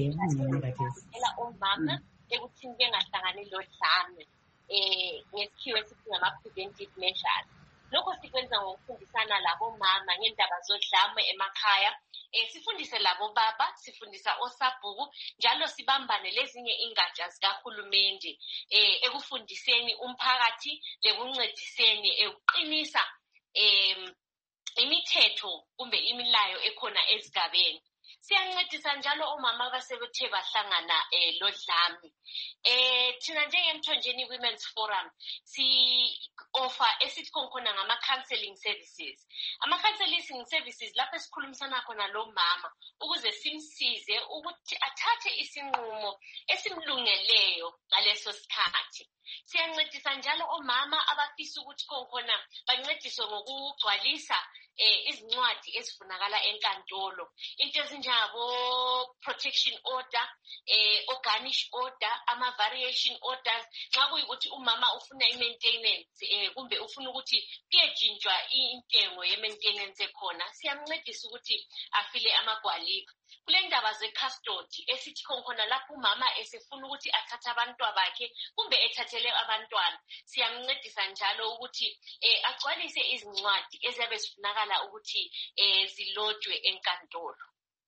yeah, omama ekuthini bengahlangani lodlame eh ngesikhiwo esithi ngama-preventive measures. Lokho sikwenza ngokufundisana labo mama ngendaba zodlame emakhaya. Eh sifundise labo baba, sifundisa osabhuku, njalo sibambane lezinye ingatsha zikahulumende eh ekufundiseni umphakathi lekuncediseni ekuqinisa em imithetho kumbe imilayo ekhona ezigabeni. Siyancedisa njalo omama abasebethe bahlangana eh lodlame. Eh thina njengeMthonjeni Women's Forum si offer esithi khona ngama counseling services. Ama counseling services lapho esikhulumisana khona lo mama ukuze simsize ukuthi athathe isinqumo esimlungeleyo ngaleso sikhathi. Siyancedisa njalo omama abafisa ukuthi khona bancediswe ngokugcwalisa eh izincwadi ezifunakala enkantolo, into ezinjengabo protection order, eh organish order, ama variation orders. Nxa kuyikuthi umama ufuna i-maintenance eh kumbe ufuna ukuthi kuyejintshwa intengo ye-maintenance ekhona, siyamncedisa ukuthi afile amagwaliba. Kule ndaba ze-custody esithi khona lapho umama esefuna ukuthi athathe abantwana bakhe kumbe ethathele abantwana, siyamncedisa njalo ukuthi eh agcwalise izincwadi eziyabe zifunakala ukuthi eh zilotshwe enkantolo.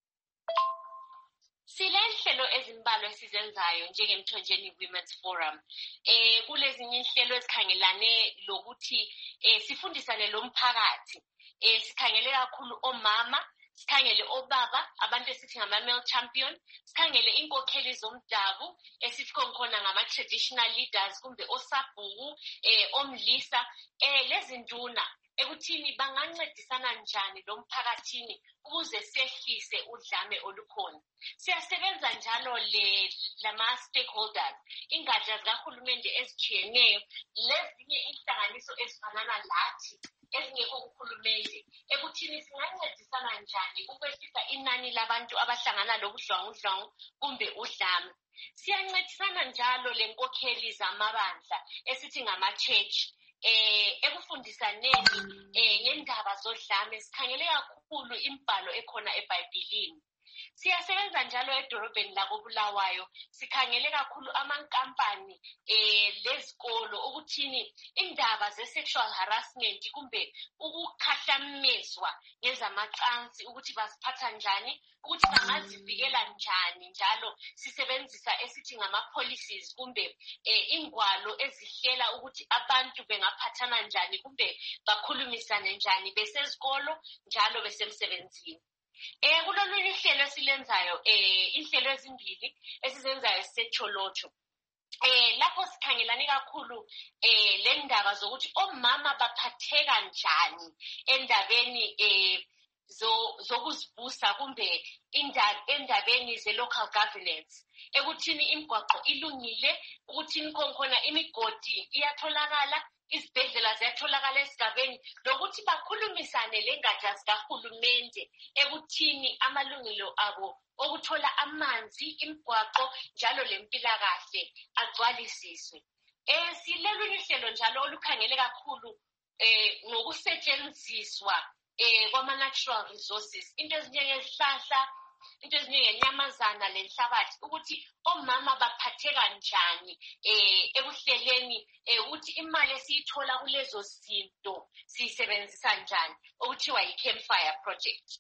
Silenhlelo ezimbalwa esizenzayo njengeMthonjeni Women's Forum. Eh kulezinye inhlelo ezikhangelane lokuthi eh sifundisane lo mphakathi. Eh sikhangele kakhulu omama, sikhangele obaba, abantu esithi ngama male champion, sikhangele inkokheli zomdabu esithi khona ngama traditional leaders kumbe osabhuku, eh omlisa, eh lezinduna ekuthini bangancedisana njani lo mphakathini ukuze sehlise udlame olukhona. Siyasebenza njalo le lama stakeholders, ingatsha zikahulumende ezijiyeneyo, lezinye inhlanganiso ezifanana lathi ezingekho kuhulumende, ekuthini singancedisana njani ukwehlisa inani labantu abahlangana lobudlwangudlwangu kumbe udlame. Siyancedisana njalo lenkokheli zamabandla esithi ngama church eh ekufundisaneni eh ngendaba zodlame. Sikhangele kakhulu imbhalo ekhona eBhayibhelini. Siyasebenza njalo edorobheni lakoBulawayo, sikhangele kakhulu amankampani eh lezikolo ukuthini indaba ze-sexual harassment kumbe ukukhahlamezwa ngezamacansi ukuthi basiphatha njani, ukuthi bangazivikela njani. Njalo sisebenzisa esithi ngama policies kumbe eh ingwalo ezihlela ukuthi abantu bengaphathana njani kumbe bakhulumisane njani besezikolo njalo besemsebenzini. Eh kulolunye ihlelo esilenzayo eh inhlelo ezimbili esizenzayo secholocho. Eh lapho sikhangelani kakhulu eh le ndaba zokuthi omama baphatheka njani endabeni eh zo zokuzibusa kumbe endabeni ze local governance, ekuthini imigwaqo ilungile, ukuthini khona imigodi iyatholakala, izibhedlela ziyatholakala esigabeni, lokuthi bakhulumisane lengatsha zikahulumende ekuthini amalungelo abo okuthola amanzi, imigwaqo njalo lempilakahle agcwalisiswe. Eh silelunye ihlelo njalo olukhangele kakhulu eh ngokusetshenziswa eh kwama natural resources, into ezinjengezihlahla, into ezinjengenyamazana lenhlabathi, ukuthi omama baphatheka njani eh ekuhleleni eh ukuthi imali esiyithola kulezo zinto siyisebenzisa njani, okuthiwa yi-Campfire project.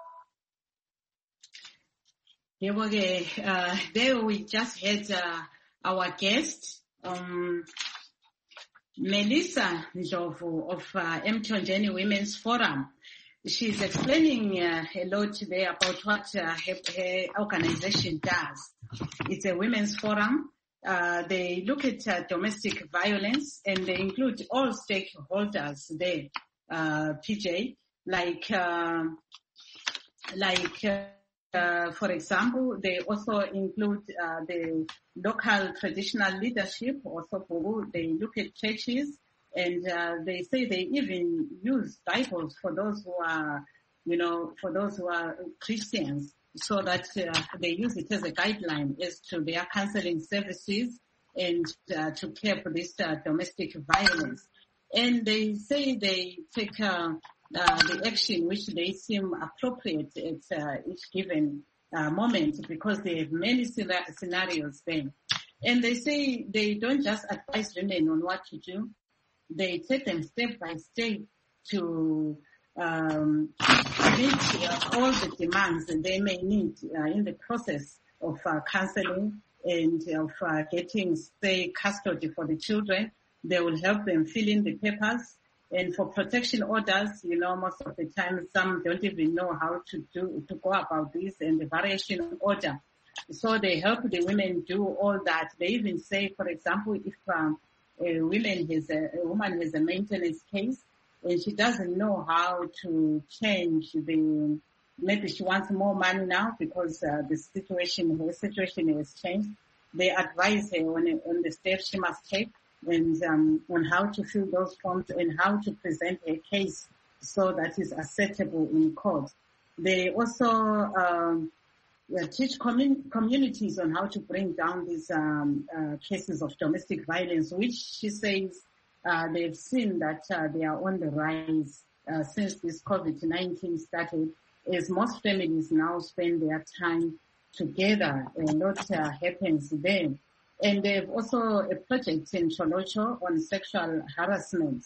Yebo ke, uh, there we just had uh, our guest um Melissa Ndlovu of uh, Emthonjeni Women's Forum. She's explaining uh, a lot there about what uh, her, her organization does. It's a women's forum. Uh, they look at uh, domestic violence, and they include all stakeholders there, uh, P J, like, uh, like, uh, uh, for example, they also include uh, the local traditional leadership, also they look at churches, and uh, they say they even use Bibles for those who are, you know, for those who are Christians, so that uh, they use it as a guideline as to their counseling services and uh, to care for this uh, domestic violence. And they say they take uh, uh, the action which they seem appropriate at uh, each given uh, moment, because they have many scenarios then. And they say they don't just advise women on what to do. They take them step by step to um, meet uh, all the demands that they may need uh, in the process of uh, counseling and of uh, getting, say, custody for the children. They will help them fill in the papers. And for protection orders, you know, most of the time some don't even know how to do to go about this and the variation order. So they help the women do all that. They even say, for example, if um, a woman has a, a woman has a maintenance case and she doesn't know how to change the, maybe she wants more money now because uh, the situation, her situation has changed. They advise her on, on the steps she must take and um, on how to fill those forms and how to present a case so that is acceptable in court. They also um, teach commun- communities on how to bring down these um, uh, cases of domestic violence, which she says uh, they've seen that uh, they are on the rise uh, since this COVID nineteen started, as most families now spend their time together. A lot uh, happens there. And they have also a project in Cholocho on sexual harassment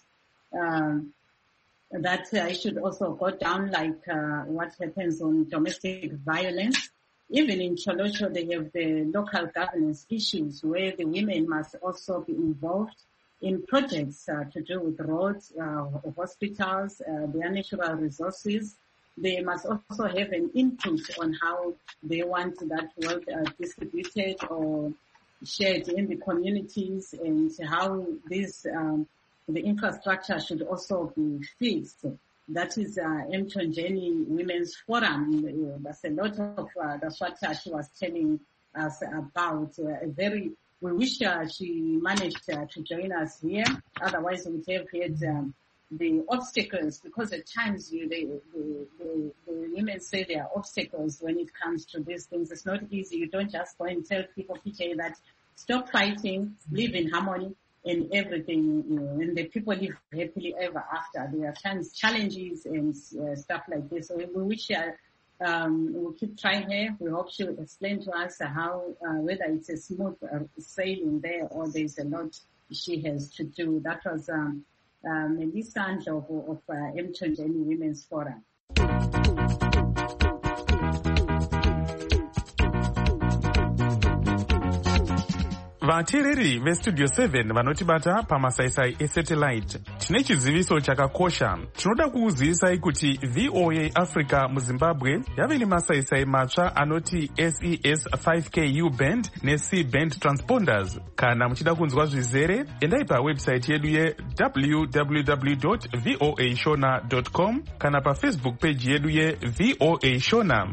um, that uh, should also go down like uh, what happens on domestic violence. Even in Cholocho, they have the local governance issues where the women must also be involved in projects uh, to do with roads, uh, hospitals, uh, their natural resources. They must also have an input on how they want that wealth uh, distributed or shared in the communities, and how this um, the infrastructure should also be fixed. That is uh, Emthonjeni Women's Forum. Uh, that's a lot of uh, that's what uh, she was telling us about. Uh, a very we wish uh, she managed uh, to join us here. Otherwise, we would have had um, the obstacles, because at times you, the, the, the, the women say there are obstacles when it comes to these things. It's not easy. You don't just go and tell people, P J, that stop fighting, live in harmony, and everything, you know, and the people live happily ever after. There are times challenges and uh, stuff like this. So we wish uh, um, we'll keep trying her. We hope she will explain to us how, uh, whether it's a smooth uh, sailing there or there's a lot she has to do. That was um, uh, Melissa Ndlovu of uh, Emthonjeni Women's Forum. vateereri vestudio seven vanotibata pamasaisai esatellite, tine chiziviso chakakosha. Tinoda kukuzivisai kuti V O A Africa muZimbabwe yave nemasaisai matsva anoti S E S five K U band ne-C band transponders. Kana muchida kunzwa zvizere, endai pawebsite yedu ye w w w dot voa shona dot com kana pafacebook page yedu ye V O A Shona.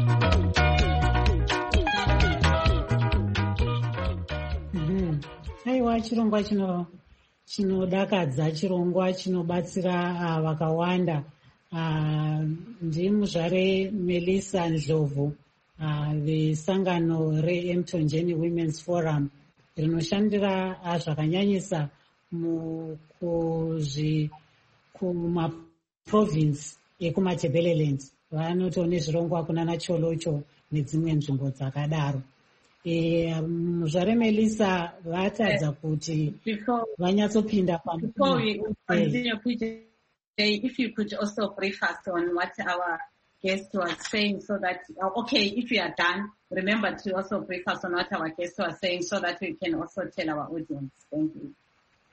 Aiwa, chirongwa chino chinodakadza, chirongwa chinobatsira uh, vakawanda. Uh, ndimuzvare Melissa Ndlovu uh, vesangano reEmthonjeni Women's Forum rinoshandira uh, zvakanyanyisa kumaprovince ekumaTebeleland. Vanoto nezvirongwa kunana Cholocho nedzimwe nzvimbo dzakadaro. Zvare Melissa vatadza kuti vanyatsopinda pa. Before we continue, if you could also brief us on what our guest was saying, so that, okay, if you are done, remember to also brief us on what our guest was saying so that we can also tell our audience. Thank you.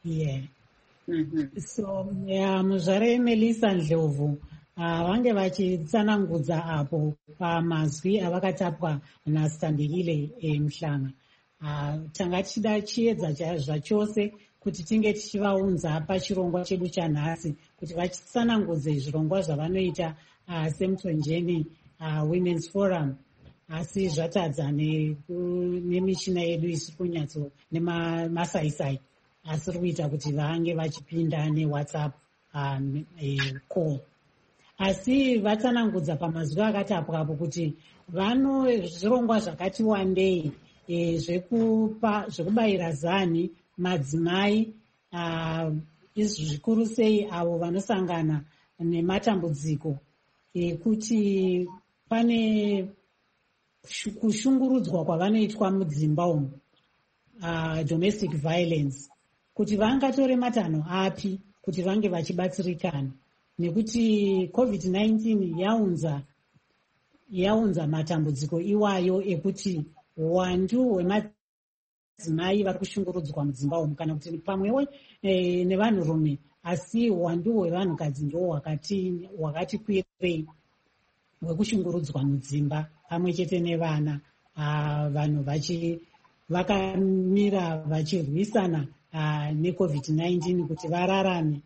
Yeah. Mm-hmm. So yeah, muzvare Melissa Ndlovu vange vachitsanangudza apo pamazwi avakatapwa naStandekile Mhlanga. Tanga tichida chiedza zvachose kuti tinge tichivaunza pachirongwa chedu chanhasi kuti vachitsanangudze zvirongwa zvavanoita seMutonjeni Women's Forum, asi zvatadza nemichina yedu isiri kunyatso nemasaisai asiri kuita kuti vange vachipinda neWhatsApp call. Asi vatsanangudza pamazwi akatapwa apo kuti vano zvirongwa zvakati wandei zvekubayira zani madzimai izvi zvikuru sei avo vanosangana nematambudziko ekuti pane kushungurudzwa kwavanoitwa mudzimba umu, domestic violence, kuti vangatore matanho api kuti vange vachibatsirikana, nekuti covid nineteen yaunza yaunza matambudziko iwayo ekuti uwandu hwemadzimai vari kushungurudzwa mudzimba umu, kana kuti pamwewo e, nevanhurume, asi uwandu hwevanhukadzi ndo hwakati hwakati kwirei hwekushungurudzwa mudzimba pamwe chete nevana. Vanhu vachi vakamira vachirwisana necovid nineteen kuti vararame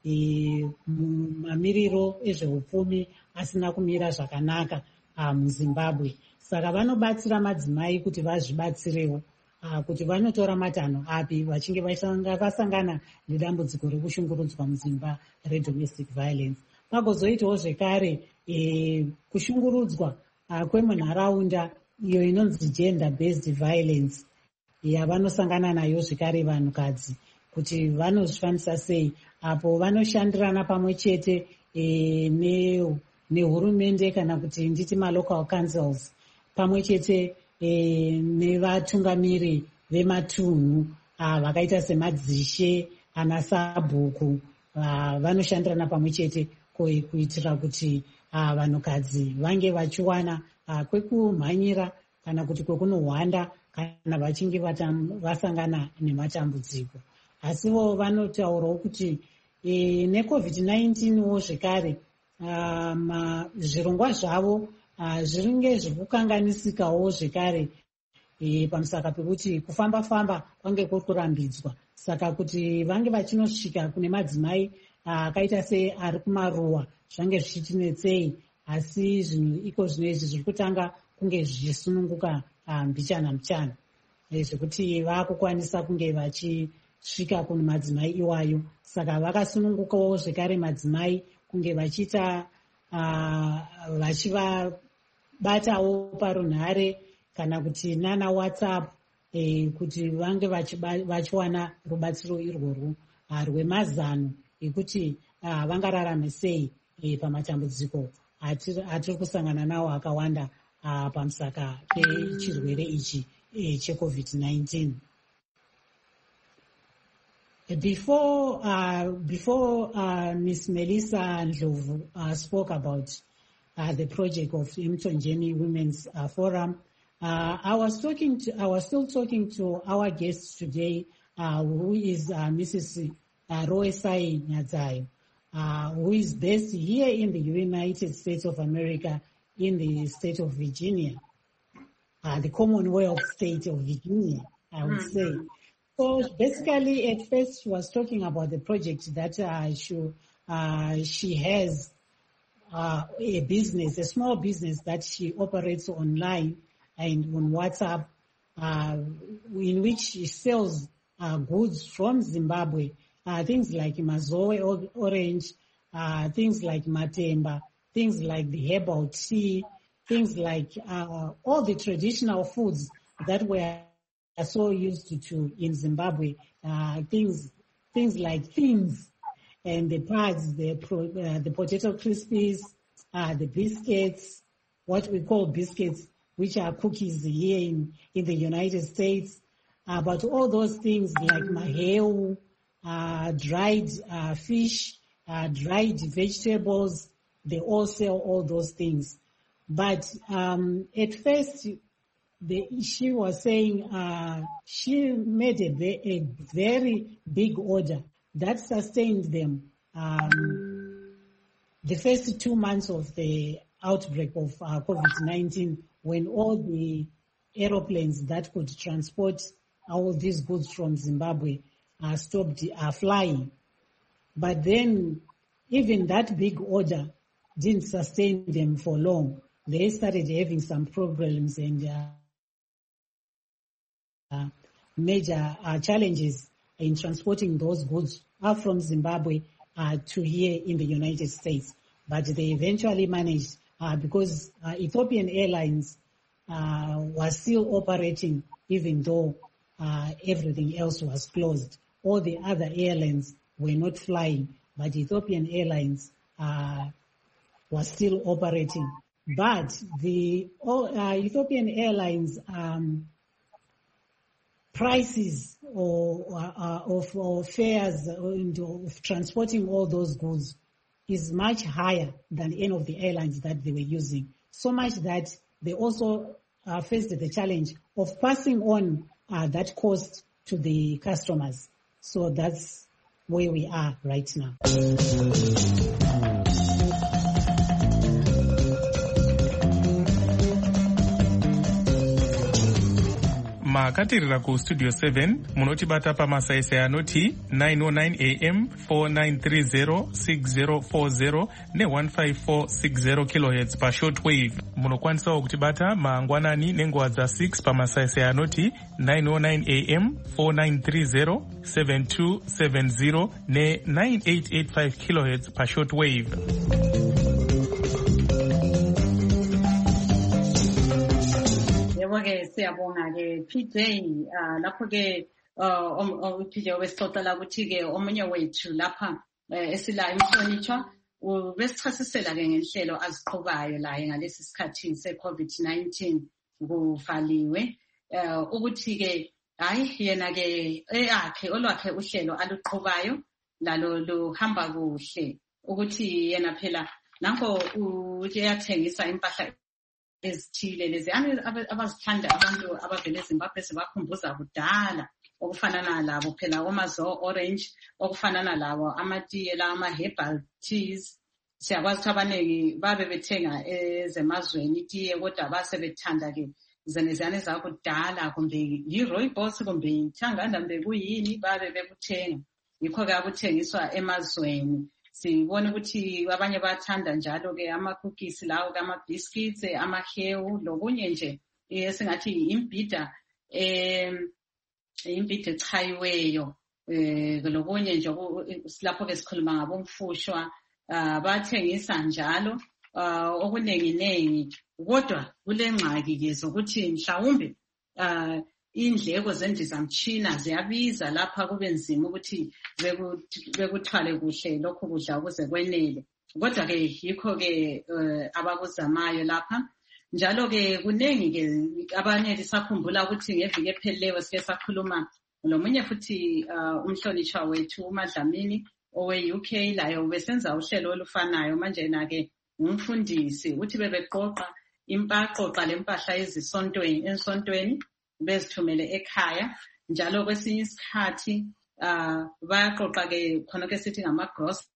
mamiriro ezveupfumi asina kumira zvakanaka muZimbabwe. Saka vanobatsira madzimai kuti vazvibatsirewo, kuti vanotora matanho api vachinge vasangana nedambudziko rekushungurudzwa mudzimba redomestic violence. Pagozoitawo zvekare kushungurudzwa kwemunharaunda iyo inonzi gender based violence yavanosangana nayo zvekare vanhukadzi, kuti vanozvifanisa sei apo vanoshandirana pamwe chete nehurumende kana kuti nditi malocal councils pamwe chete nevatungamiri vematunhu vakaita semadzishe ana sabhuku, vanoshandirana pamwe chete kuitira kuti vanhukadzi vange vachiwana kwekumhanyira kana kuti kwekunohwanda kana vachinge vasangana nematambudziko. Asiwo vanotaurawo kuti necovid nineteen wo zvekare zvirongwa zvavo zviringe zviri kukanganisikawo zvekare pamusaka pekuti kufamba famba kwange kuri kurambidzwa. Saka kuti vange vachinosvika kune madzimai akaita sei ari kumaruwa zvange zvichitinetsei, asi zvinhu iko zvino izvi zviri kutanga kunge zvichisununguka mbichana mbichana, zvekuti vaakukwanisa kunge vachisvika kune madzimai iwayo. Saka vakasunungukawo zvekare madzimai kunge vachiita vachivabatawo parunhare kana kuti nana WhatsApp kuti vange vachiwana rubatsiro irworwo rwemazano ekuti vangararame sei pamatambudziko atiri kusangana nawo akawanda pamusaka pechirwere ichi checovid nineteen. Before uh, before uh, Miss Melissa Ndlovu uh, spoke about uh, the project of Mutonjeni Women's uh, Forum, uh, I was talking to I was still talking to our guest today, uh, who is uh, Missus Uh, Roesai Nyadzayo, uh, who is based here in the United States of America, in the state of Virginia, uh, the Commonwealth state of Virginia, I would mm-hmm. say. So basically, at first, she was talking about the project that uh, she, uh, she has uh, a business, a small business that she operates online and on WhatsApp, uh, in which she sells uh, goods from Zimbabwe. Uh, things like Mazoe orange, uh, things like Matemba, things like the herbal tea, things like uh, all the traditional foods that we're so used to, to in Zimbabwe. Uh, things things like things and the pies, the pro, uh, the potato crispies, uh, the biscuits, what we call biscuits, which are cookies here in, in the United States. Uh, but all those things like maheu, Uh, dried uh, fish, uh, dried vegetables, they all sell all those things. But um, at first, the, she was saying uh, she made a, a very big order that sustained them um, the first two months of the outbreak of uh, COVID nineteen, when all the aeroplanes that could transport all these goods from Zimbabwe uh, stopped uh, flying. But then even that big order didn't sustain them for long. They started having some problems and uh, uh, major uh, challenges in transporting those goods up from Zimbabwe uh, to here in the United States. But they eventually managed uh, because uh, Ethiopian Airlines uh, was still operating even though uh, everything else was closed. All the other airlines were not flying, but Ethiopian Airlines uh, was still operating. But the uh, Ethiopian Airlines um, prices or, uh, of or fares of transporting all those goods is much higher than any of the airlines that they were using. So much that they also uh, faced the challenge of passing on uh, that cost to the customers. So that's where we are right now. makatirira ku studio seven munotibata pamasaisai anoti nine oh nine a m four nine three zero six zero four zero ne one five four six zero kilohertz pa shortwave. Munokwanisawo kutibata mangwanani nenguva dza six pamasaisai anoti nine oh nine a m four nine three zero seven two seven zero ne nine eight eight five kilohertz pa shortwave. Ke siyabonga ke P J uh, lapho ke uh, um P J wesixoxela ukuthi ke omunye wethu lapha esila imhlonitshwa ubesichasisela ke ngenhlelo aziqhubayo la ngalesi sikhathi se COVID nineteen kuvaliwe uh, ukuthi ke hayi yena ke eyakhe olwakhe uhlelo aluqhubayo lalo luhamba kuhle ukuthi yena phela nanko uyathengisa impahla ezithile lezi abazithanda abantu abavele eZimbabwe sebakhumbuza kudala okufanana labo phela omazo orange okufanana labo amatiye la ama herbal teas siyakwazi ukuthi abaningi babe bethenga ezemazweni itiye kodwa basebethanda ke zenezane zakudala kumbe yi-rooibos kumbe ithanganda mbe kuyini babe bekuthenga yikho ke akuthengiswa emazweni. Sibona ukuthi abanye bathanda njalo ke ama cookies lawo ke ama biscuits ama hewu lokunye nje esingathi imbida eh imbida echayiweyo eh lokunye nje lapho ke sikhuluma ngabomfushwa bathengisa njalo okuningi nengi kodwa kulengxaki ke zokuthi mhlawumbe indleko zendizamtshina ziyabiza lapha kube nzima ukuthi bekuthwale kuhle lokho kudla ukuze kwenele kodwa ke yikho ke abakuzamayo lapha njalo ke kunengi ke abanye lisakhumbula ukuthi ngeviki ephelileyo sike sakhuluma lomunye futhi umhlonishwa wethu uMadlamini owe U K layo besenza uhlelo olufanayo manje na ke umfundisi uthi bebeqoqa impaqoqa lempahla ezisontweni ensontweni bezithumele ekhaya njalo kwesinye isikhathi uh bayaqoqa ke khona ke sithi ngama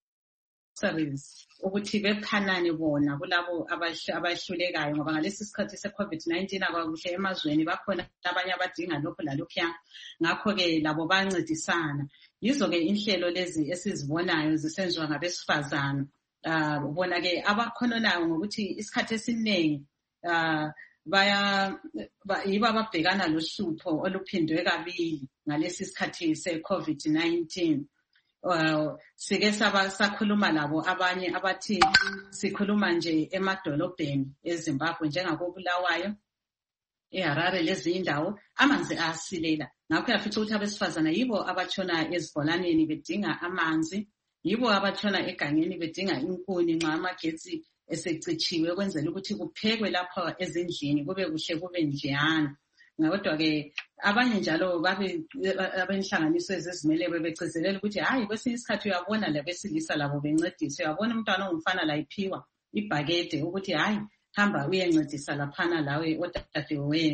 groceries ukuthi bephanane bona kulabo abahlulekayo ngoba ngalesi sikhathi se COVID nineteen abakuhle emazweni bakhona abanye abadinga lokho lalokho ngakho ke labo bancedisana yizo ke inhlelo lezi esizibonayo zisenziwa ngabesifazana uh ubona ke abakhononayo ngokuthi isikhathi esiningi uh baya yiba babhekana lohlupho oluphindwe kabili ngalesi sikhathi se COVID nineteen. Uh, sike sakhuluma labo abanye abathi sikhuluma nje emadolobheni eZimbabwe njengakobulawayo eHarare lezi indawo amanzi ayasilela ngakho yafica ukuthi abesifazana yibo abatshona ezibholaneni bedinga amanzi yibo abatshona egangeni bedinga inkuni nxa amagetsi esecitshiwe kwenzela ukuthi kuphekwe lapha ezindlini kube kuhle kube njeyana ngodwa ke abanye njalo babe abenhlanganiso ezizimele bebegcizelela ukuthi hayi kwesinye isikhathi uyabona labesilisa labo bencedisa uyabona umntwana ongumfana la iphiwa ibhakede ukuthi hayi hamba uyencedisa laphana lawe odadewenu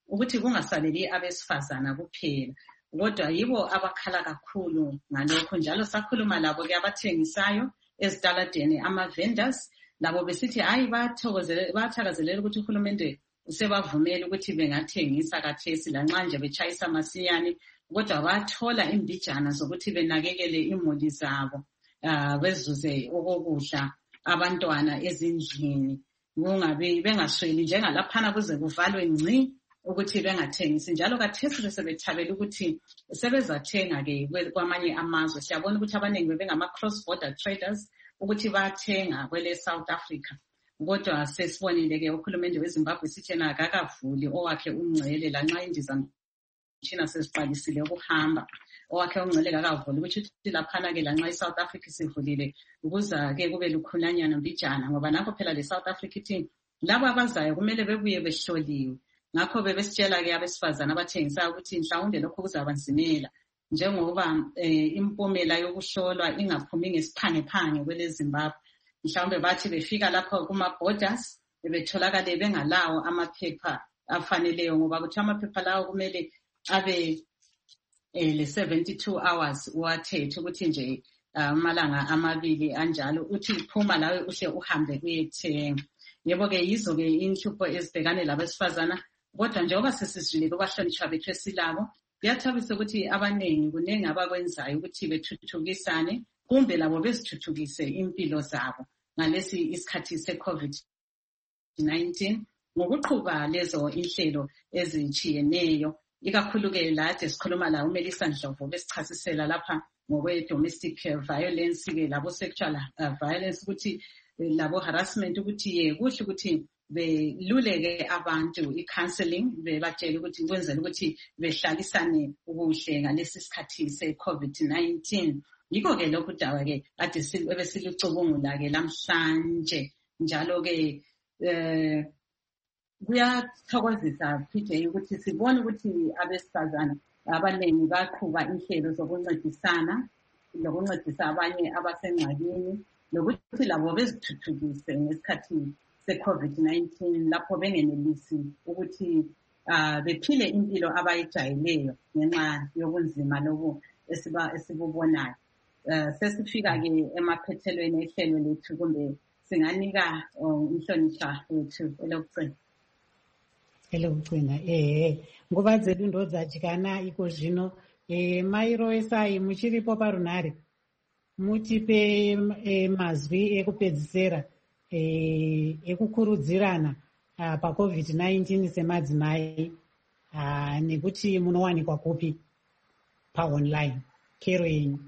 ukuthi kungasaleli abesifazana kuphela, kodwa yibo abakhala kakhulu ngalokho. Njalo sakhuluma labo ke abathengisayo ezitaladeni, ama-vendors, labo besithi hayi bathakazelela ukuthi uhulumende usebavumela ukuthi bengathengisa kathesi lanxa nje betshayisa masiyane, kodwa bathola imbijana zokuthi benakekele imuli zabo, uh, bezuze okokudla abantwana ezindlini, kungabi bengasweli njengalaphana kuze kuvalwe ngci ukuthi bengathengisi. Njalo kathesi besebethabela ukuthi sebezathenga ke kwamanye amazwe. Siyabona ukuthi abaningi bebengama cross border traders ukuthi bathenga kwele South Africa, kodwa sesibonile ke uhulumende weZimbabwe sithi yena akakavuli owakhe ungcele lanxa indiza China sesiqalisile ukuhamba, owakhe ungcele akakavuli, ukuthi laphana ke lanxa iSouth Africa sivulile ukuza ke kube lukhulanyana mbijana, ngoba nakho phela le South Africa ithi labo abazayo kumele bebuye behloliwe. Ngakho bebesitshela ke abesifazana abathengisayo ukuthi mhlawumbe lokho kuzabanzimela, njengoba eh, impumela yokuhlolwa ingaphumi ngesiphangephange kwele Zimbabwe. Mhlawumbe bathi befika lapho kuma borders bebetholakale bengalawo amaphepha afaneleyo, ngoba ukuthi amaphepha lawo kumele abe eh, le seventy-two hours wathethe ukuthi nje amalanga amabili anjalo uthi uphuma lawe uhle uhambe uyethenga. Yebo ke yizo ke inhlupho ezibhekane labesifazana, kodwa njengoba sesizwile kwabahlonishwa bethu esilabo, kuyathabisa ukuthi abaningi kunengi abakwenzayo ukuthi bethuthukisane kumbe labo bezithuthukise impilo zabo ngalesi isikhathi se-COVID nineteen ngokuqhuba lezo inhlelo ezichiyeneyo. Ikakhulu ke lade sikhuluma la uMelisa Ndlovu besichasisela lapha ngokwe domestic violence ke labo sexual uh, violence, ukuthi labo harassment, ukuthi ye kuhle ukuthi beluleke abantu i-counseling, bebatshela ukuthi kwenzela ukuthi behlalisane kuhle ngalesi sikhathi se-COVID nineteen. Yiko ke lokhu dawa ke ade besilucubungula ke lamhlanje. Njalo ke eh kuyathokozisa P J ukuthi sibone ukuthi abesifazana abaningi baqhuba inhlelo zokuncedisana lokuncedisa abanye abasengxakini, lokuthi labo bezithuthukise ngesikhathi se-COVID nineteen lapho bengenelisi ukuthi uh, bephile impilo abayijayeleyo ngenxa yobunzima lobu esiba esibubonayo. Uh, sesifika ke emaphethelweni ehlelo lethu, kumbe singanika umhlonishwa wethu elokugcina. elokugcina eh nguva dzedu ndo dzadyana iko zvino. eh Mairo Esai muchiripo parunhare mutipe eh, mazwi ekupedzisera eh ekukurudzirana uh, pa COVID nineteen semadzimai, uh, nekuti munowanikwa kupi pa online. Kero yenyu.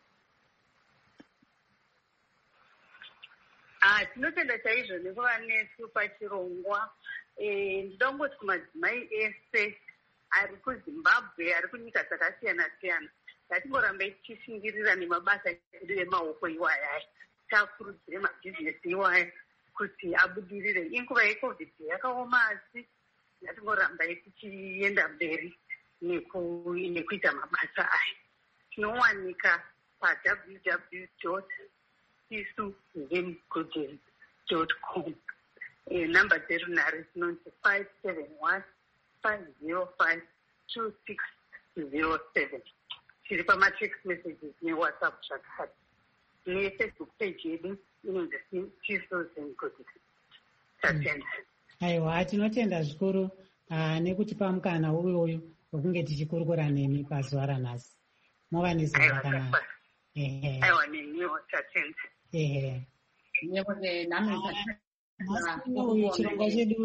Ah, tinotenda chaizvo nekuva nesu pachirongwa. Eh, ndongoti kumadzimai ese ari kuZimbabwe, ari kunyika dzakasiyana siyana, ngatingoramba tichishingirira nemabasa edu emaoko iwaya, takurudzire mabhizinesi iwaya kuti abudirire. Inguva yeCovid yakaoma asi ngatingoramba tichienda mberi nekuita mabasa aya. Tinowanika pa w w w dot isu zim goodens dot com. Eh, number zero nine ninety five seven one five zero five two six zero seven. Tiri pa text messages ne WhatsApp zvakare. Ne Facebook page yedu inonzi Chiso Zengodis. Tatenda. Aiwa, tinotenda zvikuru uh, nekuti pamukana uyoyo wekunge tichikurukura nemi pazuva ranhasi. Mova nezuva rakanaka. Ehe. Aiwa neniwo tatenda. Ehe. Yebo ke nami chirongwa chedu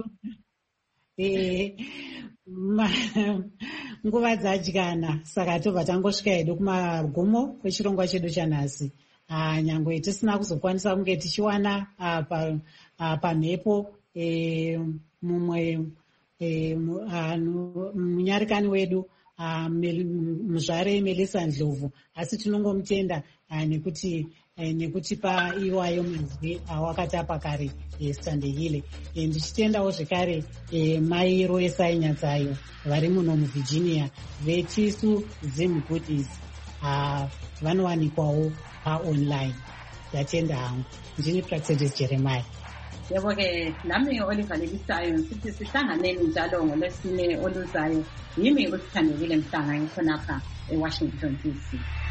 nguva dzadyana, saka tobva tangosvika hedu kumagumo kwechirongwa chedu chanhasi. Nyangwe tisina kuzokwanisa kunge tichiwana pamhepo mumwe munyarikani wedu muzvare Melisa Ndlovu, asi tinongomutenda nekuti nekutipa iwayo mazwi awakatapa kare standehile. Ndichitendawo zvekare Mairo Esai Nyatsayo vari muno muVirginia vechisu Zim Goodies vanowanikwawo paonline. Ndatenda hangu. Ndini Praxedis Jeremiah. Yebo-ke nami olivalekisayo sithi sihlanganeni njalo ngolwesine oluzayo. Yimi uSithandekile Mhlanga ngikhonapha eWashington D C.